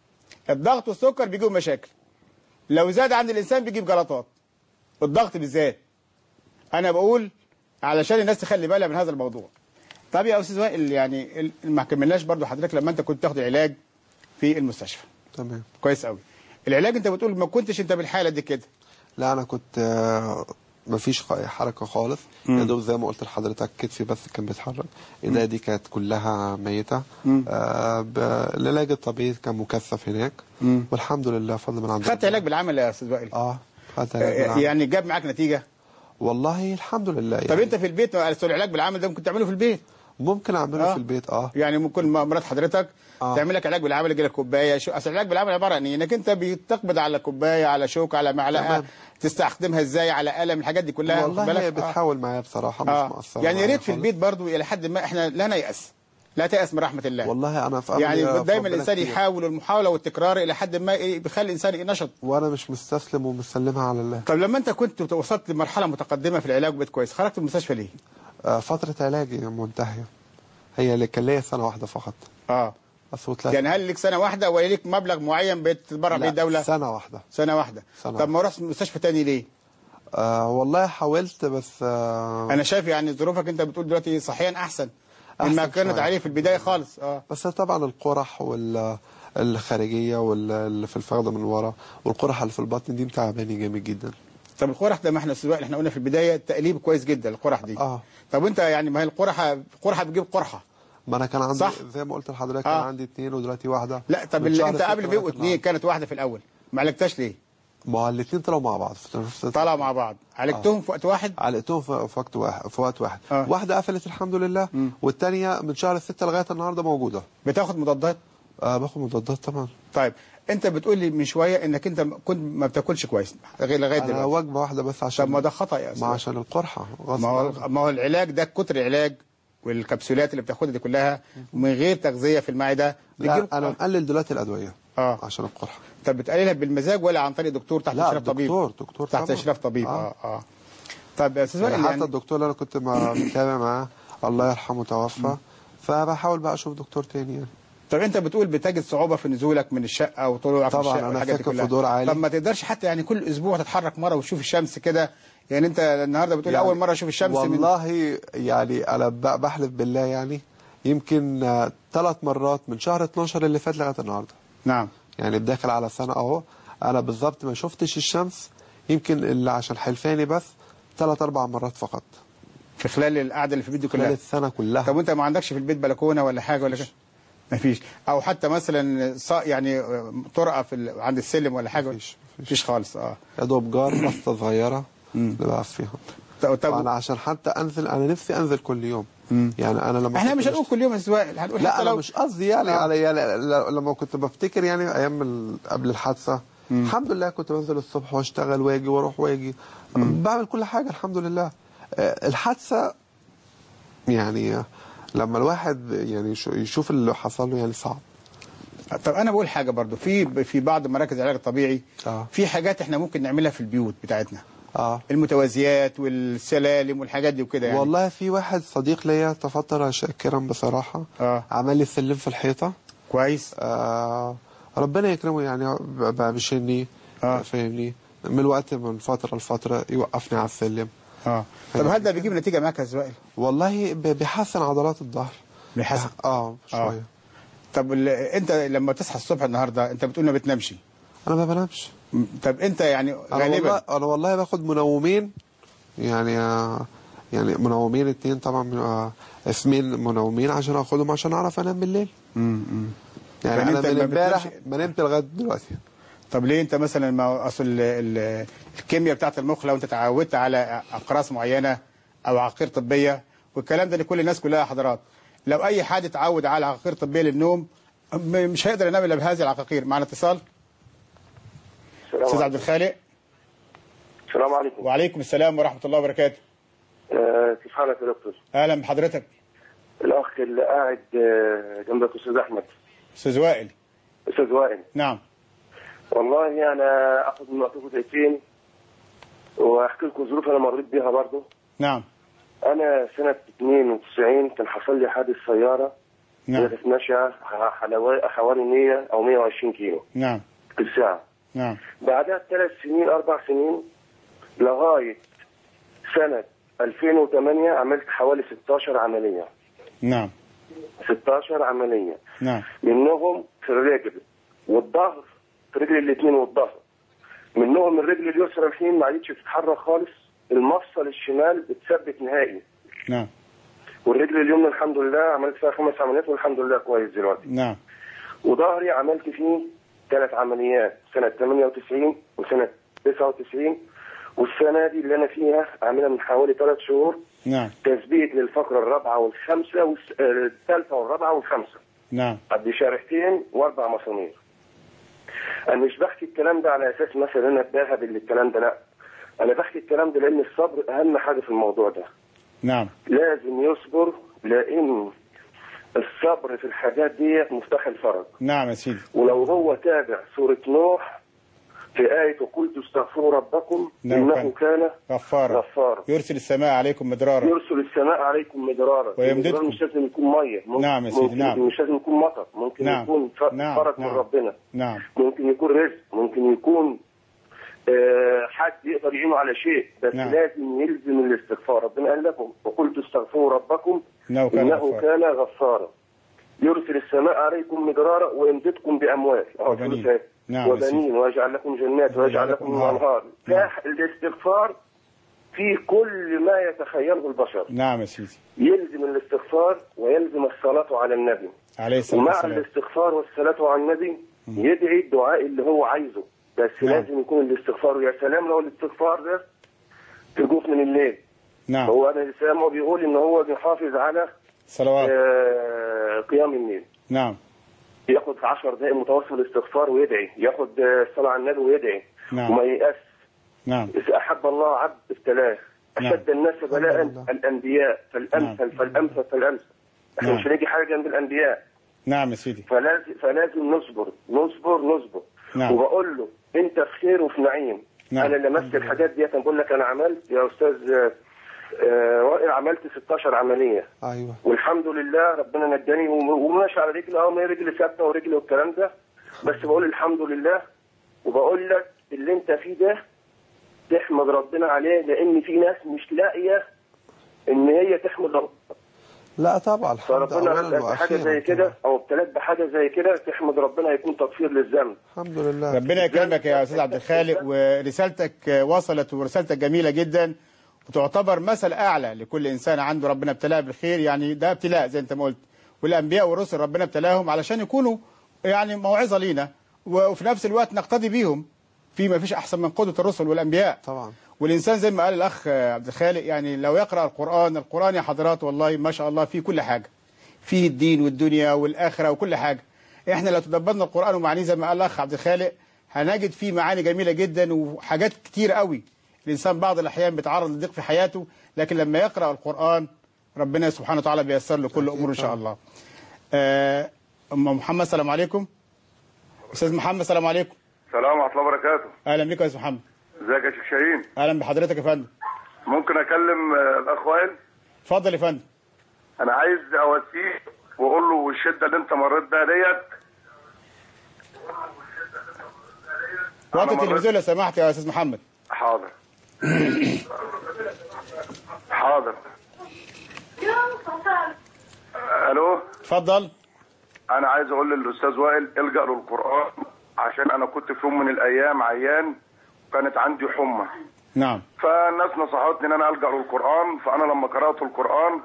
الضغط والسكر بيجيبوا مشاكل، لو زاد عند الانسان بيجيب جلطات، والضغط بالذات. انا بقول علشان الناس تخلي بالها من هذا الموضوع. طب يا استاذ وائل، يعني ما كملناش برضو حضرتك لما انت كنت تاخد العلاج في المستشفى. تمام. كويس قوي. العلاج انت بتقول ما كنتش انت بالحاله دي كده. لا انا كنت آه، مفيش حركه خالص، يا دوب زي ما قلت لحضرتك كتفي بس كان بيتحرك، ايديا دي كانت كلها ميته. آه العلاج الطبيعي كان مكثف هناك. مم. والحمد لله فضل من عند خدت علاج بالعمل يا استاذ وائل؟ اه خدت علاج بالعمل. يعني جاب معاك نتيجه؟ والله الحمد لله. يعني طب انت في البيت العلاج بالعمل ده ممكن تعمله في البيت؟ ممكن اعمله آه. في البيت. اه يعني ممكن مرات حضرتك آه. تعمل لك علاج بالعمل، يجي لك كوبايه شو. اصل العلاج بالعمل عباره عن ايه؟ انك انت بتقبض على كوبايه، على شوك، على معلقه، تمام. تستخدمها ازاي، على قلم، الحاجات دي كلها. والله هي بتحاول آه. معايا بصراحه مش آه. مقصره. يعني يا ريت في البيت برضو الى حد ما احنا لا نيأس، لا تيأس من رحمه الله. والله انا في يعني دايما الانسان يحاول، والمحاوله والتكرار الى حد ما بيخلي الانسان نشط، وانا مش مستسلم ومسلمها على الله. طب لما انت كنت وصلت لمرحله متقدمه في العلاج وبقيت كويس، خرجت من المستشفى ليه؟ آه فتره علاجي منتهيه، هي اللي كان ليا سنه واحده فقط. اه يعني هل لك سنه واحده ولا لك مبلغ معين بتتبرع بيه الدوله؟ سنه واحده. سنه واحده. سنة طب ما رحت مستشفى تاني ليه؟ آه والله حاولت بس آه انا شايف يعني ظروفك انت بتقول دلوقتي صحيا احسن مما كانت عليه في البدايه خالص. اه بس طبعا القرح وال الخارجيه واللي في الفخذ من ورا والقرح اللي في البطن دي متعباني جامد جدا. طب القرح ده، ما احنا السواق احنا قلنا في البدايه التقليب كويس جدا القرح دي. اه طب وانت يعني ما هي القرحه قرحه بتجيب قرحه. ما انا كان عندي صح؟ زي ما قلت لحضرتك آه. كان عندي اثنين ودلوقتي واحده. لا طب اللي انت قبل بيبقوا اثنين كانت واحده في الاول، ما عالجتهاش ليه؟ ما الاثنين طلعوا مع بعض. طلعوا مع بعض، عالجتهم آه. في وقت واحد؟ عالجتهم في وقت واحد في وقت واحد. آه. واحده قفلت الحمد لله، والثانيه من شهر ستة لغايه النهارده موجوده. بتاخد مضادات؟ آه باخد مضادات طبعا. طيب انت بتقول لي من شويه انك انت كنت ما بتاكلش كويس غير لغايه انا دلوقتي. وجبه واحده بس عشان طب ما ده خطا يا استاذ. ما عشان القرحه ما هو ما هو العلاج ده كتر العلاج والكبسولات اللي بتاخدها دي كلها من غير تغذيه في المعده. لا انا مقلل دلوقتي الادويه اه عشان القرحه. طب بتقللها بالمزاج ولا عن طريق دكتور تحت لا اشراف طبيب؟ دكتور دكتور تحت طبعا. اشراف طبيب. اه اه, آه. طب يا استاذ يعني وائل حتى يعني الدكتور اللي انا كنت ما- متابع معاه الله يرحمه توفى، فبحاول بقى اشوف دكتور تاني يعني. طب انت بتقول بتجد صعوبه في نزولك من الشقه وطلوعك من طبعا الشقه انا والحاجات دي ساكن كلها. في دور عالي. طب ما تقدرش حتى يعني كل اسبوع تتحرك مره وتشوف الشمس كده؟ يعني انت النهارده بتقول يعني اول مره اشوف الشمس والله من... يعني انا ب- بحلف بالله يعني يمكن ثلاث مرات من شهر اتناشر اللي فات لغايه النهارده. نعم. يعني بداخل على سنه اهو انا بالظبط ما شفتش الشمس يمكن اللي عشان حلفاني بس ثلاث اربع مرات فقط في خلال القعده اللي في البيت دي كلها. خلال السنه كلها. طب وانت ما عندكش في البيت بلكونه ولا حاجه ولا كده؟ ما فيش. او حتى مثلا صا يعني طرقه في ال... عند السلم ولا حاجه؟ مفيش مفيش خالص. اه يا دوب جار بسطه صغيره اللي بقف فيها. طب طب انا عشان حتى انزل انا نفسي انزل كل يوم. مم. يعني انا لما احنا كنت مش هنقول كل يوم يا سوائل، هنقول لا حتى انا لو مش قصدي يعني آه. على يعني ل- لما كنت بفتكر يعني ايام ال- قبل الحادثه مم. الحمد لله كنت بنزل الصبح واشتغل واجي واروح واجي بعمل كل حاجه الحمد لله. آه، الحادثه يعني آه، لما الواحد يعني يش- يشوف اللي حصل له يعني صعب. طب انا بقول حاجه برضو في في بعض مراكز العلاج الطبيعي آه. في حاجات احنا ممكن نعملها في البيوت بتاعتنا. اه المتوازيات والسلالم والحاجات دي وكده يعني. والله في واحد صديق ليا تفضل شاكرا بصراحه اه عمل لي السلم في الحيطه كويس. آه ربنا يكرمه يعني ب- ب- بشني آه. فاهمني من الوقت من فتره لفتره يوقفني على السلم. اه طب هل ده بيجيب نتيجه معاك يا سوائل؟ والله ب- بيحسن عضلات الظهر. بيحسن. اه شويه. آه. طب ال- انت لما تصحى الصبح النهارده انت بتقول ما بتنامش. انا ما بنامش. م- طب انت يعني انا غالبا والله انا والله باخد منومين يعني آه، يعني منومين اتنين طبعا آه، اسمين منومين عشان اخدهم عشان اعرف انام بالليل. امم يعني, يعني انا أنت من ما امبارح بتنامش- ما نمت لغايه دلوقتي. طب ليه انت مثلا ما اصل ال- ال- الكيمياء بتاعت المخ لو انت تعودت على اقراص معينه او عقاقير طبيه والكلام ده لكل الناس كلها حضرات، لو اي حد اتعود على عقاقير طبيه للنوم م- مش هيقدر ينام الا بهذه العقاقير. معنا اتصال. استاذ عبد الخالق. السلام عليكم. وعليكم السلام ورحمه الله وبركاته. آه كيف حالك يا دكتور؟ اهلا بحضرتك. الاخ اللي قاعد آه جنبك استاذ احمد. استاذ وائل. استاذ وائل. نعم. والله انا اخذ من وقتكم دقيقتين واحكي لكم ظروف انا مريت بيها برضه. نعم. انا سنه اثنين وتسعين كان حصل لي حادث سياره. نعم. كنت ماشيه حوالي حوالي مية او مية وعشرين كيلو. نعم. في الساعه. نعم. بعدها ثلاث سنين اربع سنين لغايه سنه ألفين وثمانية عملت حوالي ستاشر عمليه. نعم. ستاشر عمليه. نعم. منهم في الرجل والظهر، في رجل الاثنين والظهر. منهم الرجل اليسرى الحين ما عادتش بتتحرك خالص، المفصل الشمال اتثبت نهائي. نعم. والرجل اليمنى الحمد لله عملت فيها خمس عمليات والحمد لله كويس دلوقتي. نعم. وظهري عملت فيه ثلاث عمليات سنه ثمانية وتسعين وسنه تسعة وتسعين، والسنه دي اللي انا فيها عاملها من حوالي ثلاث شهور. نعم. تثبيت للفقره الرابعه والخامسه والثالثه والرابعه والخامسه. نعم. بشارحتين واربع مسامير. انا مش بحكي الكلام ده على اساس مثلا انا اتباهى بالكلام ده، لا. انا بحكي الكلام ده لان الصبر اهم حاجه في الموضوع ده. نعم. لازم يصبر لان الصبر في الحاجات دي مفتاح الفرج. نعم يا سيدي. ولو هو تابع سوره نوح في آية وقلت استغفروا ربكم إنه كان غفارا غفارا يرسل السماء عليكم مدرارا يرسل السماء عليكم مدرارا ويمددكم. مش لازم يكون مية، نعم يا سيدي. نعم. مش لازم يكون مطر، ممكن نعم. يكون نعم. فرج نعم. من ربنا. نعم. ممكن يكون رزق، ممكن يكون آه حد يقدر يعينه على شيء، بس نعم. لازم يلزم الاستغفار. ربنا قال لكم وقلت استغفروا ربكم إنه كان إنه غفارا. كان غفارا يرسل السماء عليكم مدرارا ويمددكم بأموال وبنين. نعم. وبنين ويجعل لكم جنات ويجعل لكم أنهار. فالاستغفار في كل ما يتخيله البشر. نعم يا سيدي. يلزم الاستغفار ويلزم الصلاة على النبي عليه الصلاة ومع والسلام. الاستغفار والصلاة على النبي يدعي الدعاء اللي هو عايزه، بس نعم. لازم يكون الاستغفار. ويا سلام لو الاستغفار ده في جوف من الليل. نعم. هو أنا سامعه بيقول إن هو بيحافظ على صلوات آه قيام الليل. نعم. ياخد في عشر دقائق متواصل استغفار ويدعي، ياخد الصلاه على النبي ويدعي. نعم. وما ييأس. نعم. إذا أحب الله عبد ابتلاه. نعم. أشد الناس بلاء الله. الأنبياء فالأمثل نعم. فالأمثل فالأمثل. احنا نعم. مش هنيجي حاجة جنب الأنبياء. نعم يا سيدي. فلازم فلازم نصبر نصبر نصبر. نعم. وبقول له أنت في خير وفي نعيم. نعم. أنا لمست الحاجات دي، أنا بقول لك أنا عملت يا أستاذ آه، وائل، عملت ستاشر عملية. ايوه والحمد لله ربنا نجاني وماشي على رجلي، اه ما هي رجلي ثابته ورجلي والكلام ده، بس بقول الحمد لله. وبقول لك اللي انت فيه ده تحمد ربنا عليه، لان في ناس مش لاقيه ان هي تحمد ربنا. لا طبعا الحمد فربنا اولا رزقك بحاجه واخيرا زي كده طبعاً. او ابتلاك بحاجه زي كده، تحمد ربنا يكون تغفير للذنب. الحمد لله. ربنا يكرمك يا استاذ عبد الخالق، ورسالتك وصلت ورسالتك جميله جدا، وتعتبر مثل اعلى لكل انسان عنده ربنا ابتلاه بالخير. يعني ده ابتلاء زي انت ما قلت، والانبياء والرسل ربنا ابتلاهم علشان يكونوا يعني موعظه لينا، وفي نفس الوقت نقتدي بيهم. في ما فيش احسن من قدوه الرسل والانبياء طبعا. والانسان زي ما قال الاخ عبد الخالق، يعني لو يقرا القران، القران يا حضرات والله ما شاء الله فيه كل حاجه، فيه الدين والدنيا والاخره وكل حاجه. احنا لو تدبرنا القران ومعانيه زي ما قال الاخ عبد الخالق هنجد فيه معاني جميله جدا وحاجات كتير قوي. الانسان بعض الاحيان بيتعرض لضيق في حياته، لكن لما يقرا القران ربنا سبحانه وتعالى بيسر له كل امور ان شاء الله. آه، ام محمد السلام عليكم. استاذ محمد السلام عليكم. السلام ورحمة الله وبركاته. اهلا بك يا استاذ محمد. ازيك يا شيخ شاهين؟ اهلا بحضرتك يا فندم. ممكن اكلم آه، الاخ وائل؟ اتفضل يا فندم. انا عايز اواسيه واقول له الشده اللي انت مريت بيها ديت. وقت مريت- التلفزيون لو سمحت يا استاذ محمد. حاضر. حاضر. الو. اتفضل. انا عايز اقول للاستاذ وائل الجا للقران، عشان انا كنت في يوم من الايام عيان وكانت عندي حمى. نعم. فالناس نصحتني ان انا الجا للقران، فانا لما قرات القران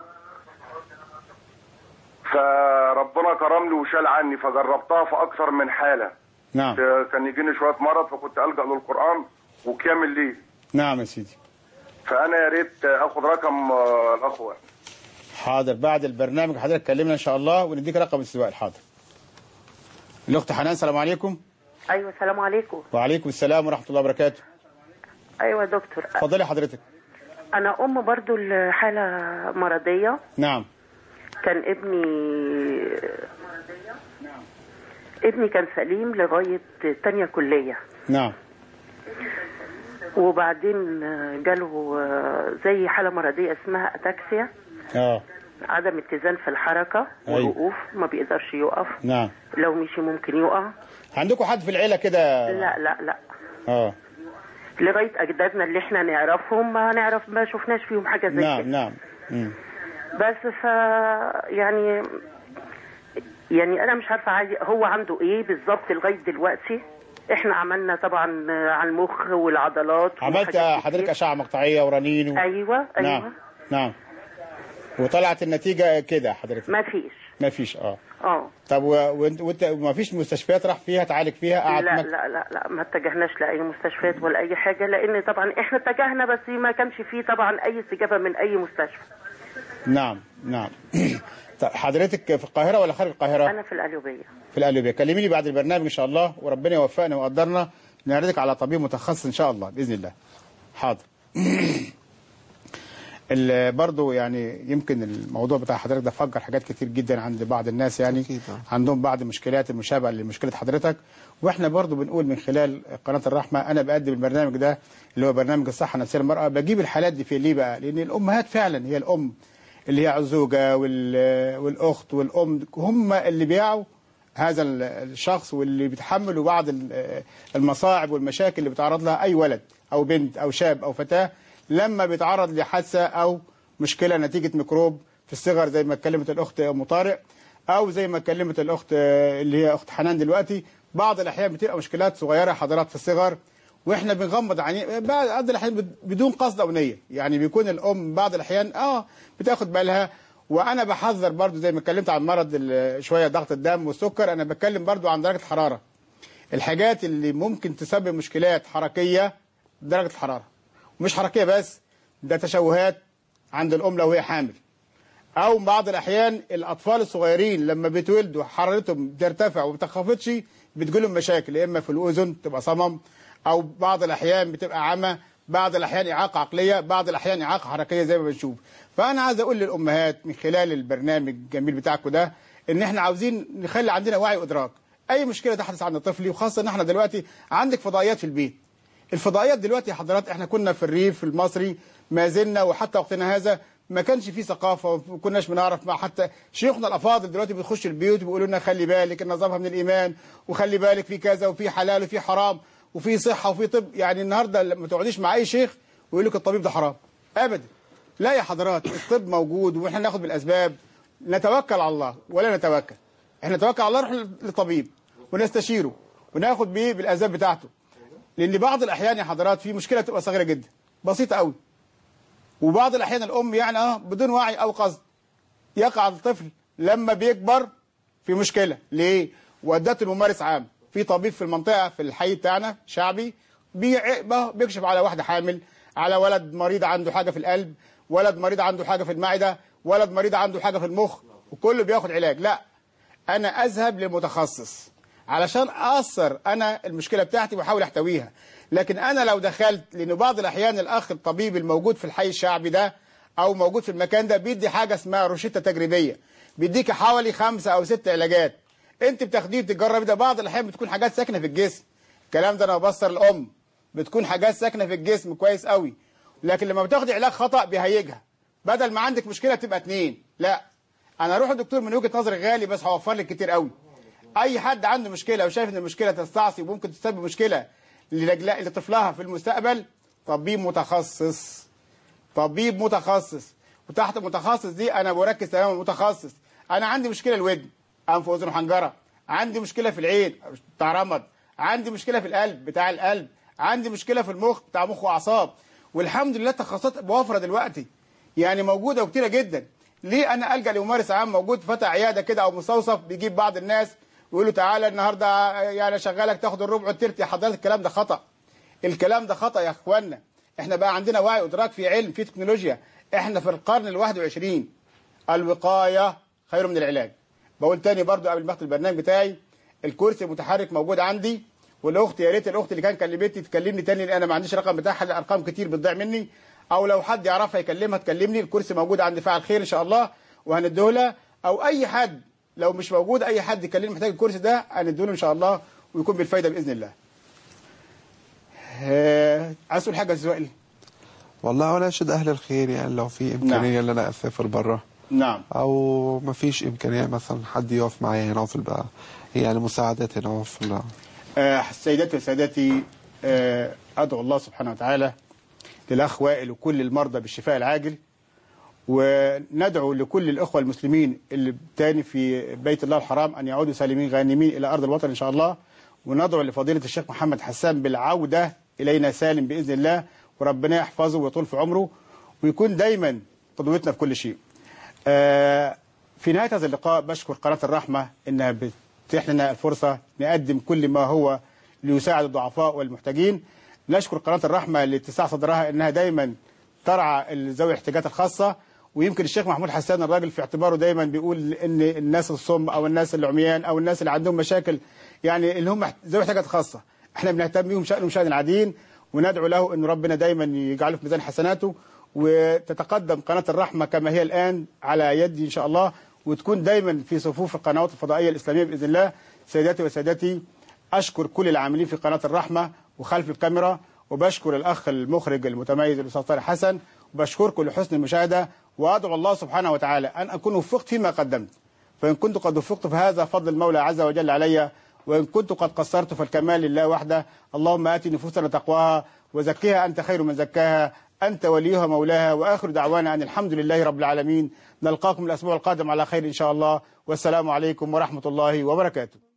فربنا كرمني وشال عني، فجربتها في اكثر من حاله. نعم. كان يجيني شويه مرض فكنت الجا للقران وكامل ليه. نعم يا سيدي. فانا يا ريت اخد رقم آه، الاخوه. حاضر، بعد البرنامج حضرتك كلمنا ان شاء الله ونديك رقم السواق. حاضر. الاخت حنان السلام عليكم. ايوه السلام عليكم. وعليكم السلام ورحمه الله وبركاته. ايوه يا دكتور. اتفضلي حضرتك. انا ام برضو الحاله مرضيه. نعم. كان ابني ابني كان سليم لغايه تانية كليه. نعم. وبعدين جاله زي حاله مرضيه اسمها اتاكسيا. اه. عدم اتزان في الحركه والوقوف، ما بيقدرش يقف. نعم. لو مشي ممكن يقع. عندكم حد في العيله كده؟ لا لا لا. اه. لغايه اجدادنا اللي احنا نعرفهم ما نعرف ما شفناش فيهم حاجه زي نعم كده. نعم. مم. بس ف يعني يعني انا مش عارفه عايز هو عنده ايه بالظبط لغايه دلوقتي. احنا عملنا طبعا على المخ والعضلات. عملت حضرتك اشعه مقطعيه ورنين و... ايوه ايوه. نعم نعم. وطلعت النتيجه كده حضرتك؟ ما فيش. ما فيش. اه. اه. طب وانت وانت ما فيش مستشفيات راح فيها تعالج فيها؟ قعد لا مك... لا لا لا ما اتجهناش لاي مستشفيات ولا اي حاجه، لان طبعا احنا اتجهنا بس ما كانش فيه طبعا اي استجابه من اي مستشفى. نعم نعم. طب حضرتك في القاهره ولا خارج القاهره؟ انا في القليوبيه. في القليوبيه. كلميني بعد البرنامج ان شاء الله، وربنا يوفقنا ويقدرنا نعرضك على طبيب متخصص ان شاء الله باذن الله. حاضر. برضه يعني يمكن الموضوع بتاع حضرتك ده فجر حاجات كتير جدا عند بعض الناس، يعني عندهم بعض المشكلات المشابهه لمشكله حضرتك، واحنا برضه بنقول من خلال قناه الرحمه انا بقدم البرنامج ده اللي هو برنامج الصحه النفسيه للمراه، بجيب الحالات دي في ليه بقى؟ لان الامهات فعلا هي الام اللي هي الزوجه والاخت والام هم اللي بيعوا هذا الشخص واللي بيتحملوا بعض المصاعب والمشاكل اللي بيتعرض لها اي ولد او بنت او شاب او فتاه لما بيتعرض لحادثه او مشكله نتيجه ميكروب في الصغر، زي ما اتكلمت الاخت ام طارق او زي ما اتكلمت الاخت اللي هي اخت حنان دلوقتي. بعض الاحيان بتبقى مشكلات صغيره حضرات في الصغر واحنا بنغمض عينينا بعض الاحيان بدون قصد او نيه، يعني بيكون الام بعض الاحيان اه بتاخد بالها. وانا بحذر برضو زي ما اتكلمت عن مرض شويه ضغط الدم والسكر، انا بتكلم برضو عن درجه الحراره. الحاجات اللي ممكن تسبب مشكلات حركيه درجه الحراره، ومش حركيه بس، ده تشوهات عند الام لو هي حامل، او بعض الاحيان الاطفال الصغيرين لما بيتولدوا حرارتهم بترتفع وما بتنخفضش بتجي لهم مشاكل، يا اما في الاذن تبقى صمم، او بعض الاحيان بتبقى عمى، بعض الاحيان اعاقه عقليه، بعض الاحيان اعاقه حركيه زي ما بنشوف. فانا عايز اقول للامهات من خلال البرنامج الجميل بتاعكم ده ان احنا عاوزين نخلي عندنا وعي وادراك. اي مشكله تحدث عند طفلي، وخاصه ان احنا دلوقتي عندك فضائيات في البيت. الفضائيات دلوقتي يا حضرات، احنا كنا في الريف المصري ما زلنا وحتى وقتنا هذا ما كانش فيه ثقافه وما كناش بنعرف، مع حتى شيوخنا الافاضل دلوقتي بيخشوا البيوت بيقولوا لنا خلي بالك ان نظامها من الايمان، وخلي بالك في كذا وفي حلال وفي حرام وفي صحه وفي طب. يعني النهارده لما تقعديش مع اي شيخ ويقول لك الطبيب ده حرام ابدا. لا يا حضرات، الطب موجود واحنا ناخد بالاسباب، نتوكل على الله ولا نتوكل. احنا نتوكل على الله، نروح للطبيب ونستشيره وناخد بيه بالاسباب بتاعته. لان بعض الاحيان يا حضرات في مشكله تبقى صغيره جدا بسيطه قوي، وبعض الاحيان الام يعني اه بدون وعي او قصد يقع الطفل لما بيكبر في مشكله. ليه؟ ودته الممارس عام، في طبيب في المنطقه في الحي بتاعنا شعبي بيكشف على واحده حامل، على ولد مريض عنده حاجه في القلب، ولد مريض عنده حاجه في المعده، ولد مريض عنده حاجه في المخ، وكله بياخد علاج. لا، انا اذهب لمتخصص علشان اثر انا المشكله بتاعتي واحاول احتويها. لكن انا لو دخلت، لان بعض الاحيان الاخ الطبيب الموجود في الحي الشعبي ده او موجود في المكان ده بيدي حاجه اسمها روشته تجريبيه، بيديك حوالي خمسه او ست علاجات انت بتاخديه بتجربي. ده بعض الاحيان بتكون حاجات ساكنه في الجسم، الكلام ده انا ببصر الام، بتكون حاجات ساكنه في الجسم كويس قوي. لكن لما بتاخدي علاج خطا بيهيجها، بدل ما عندك مشكله تبقى اتنين. لا، انا اروح للدكتور من وجهه نظري غالي بس هوفر لك كتير قوي. اي حد عنده مشكله وشايف ان المشكله تستعصي وممكن تسبب مشكله لطفلها في المستقبل، طبيب متخصص، طبيب متخصص. وتحت متخصص دي انا بركز تماما متخصص. انا عندي مشكله الودن، انف واذن وحنجره، عندي مشكله في العين بتاع رمد، عندي مشكله في القلب بتاع القلب، عندي مشكله في المخ بتاع مخ واعصاب. والحمد لله التخصصات موفره دلوقتي، يعني موجوده وكتيره جدا. ليه انا الجا لممارس عام موجود فتح عياده كده او مستوصف بيجيب بعض الناس ويقول له تعالى النهارده يعني شغالك تاخد الربع والتلت؟ يا حضرتك الكلام ده خطا، الكلام ده خطا يا اخوانا. احنا بقى عندنا وعي وادراك، في علم، في تكنولوجيا. احنا في القرن الواحد وعشرين، الوقايه خير من العلاج. بقول تاني برضو قبل ما اختم البرنامج بتاعي، الكرسي المتحرك موجود عندي. والاخت يا ريت الاخت اللي كان كلمتني تكلمني تاني، لان انا ما عنديش رقم بتاعها، الارقام كتير بتضيع مني، او لو حد يعرفها يكلمها تكلمني. الكرسي موجود عند فاعل خير ان شاء الله وهنديه لها، او اي حد لو مش موجود اي حد يكلمني محتاج الكرسي ده هنديه له ان شاء الله ويكون بالفايده باذن الله. عايز تقول حاجه يا استاذ وائل؟ والله ولا اشد اهل الخير، يعني لو في امكانيه ان انا اسافر بره، نعم، او ما فيش امكانيه مثلا حد يقف معايا هنا في البقى، يعني مساعدات هنا في البقى. آه سيداتي وسادتي، آه ادعو الله سبحانه وتعالى للاخ وائل وكل المرضى بالشفاء العاجل، وندعو لكل الاخوه المسلمين اللي تاني في بيت الله الحرام ان يعودوا سالمين غانمين الى ارض الوطن ان شاء الله، وندعو لفضيله الشيخ محمد حسان بالعوده الينا سالم باذن الله، وربنا يحفظه ويطول في عمره ويكون دايما قدوتنا في كل شيء. آه في نهايه هذا اللقاء بشكر قناه الرحمه انها بتتيح لنا الفرصه نقدم كل ما هو ليساعد الضعفاء والمحتاجين. نشكر قناه الرحمه لاتساع صدرها انها دايما ترعى ذوي الاحتياجات الخاصه. ويمكن الشيخ محمود حسان الراجل في اعتباره دايما بيقول ان الناس الصم او الناس العميان او الناس اللي عندهم مشاكل يعني اللي هم ذوي احتياجات خاصه احنا بنهتم بيهم شأنهم شأن العاديين، وندعو له ان ربنا دايما يجعله في ميزان حسناته، وتتقدم قناه الرحمه كما هي الان على يدي ان شاء الله، وتكون دايما في صفوف القنوات الفضائيه الاسلاميه باذن الله. سيداتي وسادتي، اشكر كل العاملين في قناه الرحمه وخلف الكاميرا، وبشكر الاخ المخرج المتميز الاستاذ طارق حسن، وبشكركم لحسن المشاهده، وادعو الله سبحانه وتعالى ان اكون وفقت فيما قدمت، فان كنت قد وفقت فهذا فضل المولى عز وجل علي، وان كنت قد قصرت فالكمال لله وحده. اللهم ات نفوسنا تقواها وزكها انت خير من زكاها، انت وليها مولاها. واخر دعوانا ان الحمد لله رب العالمين. نلقاكم الاسبوع القادم على خير ان شاء الله، والسلام عليكم ورحمه الله وبركاته.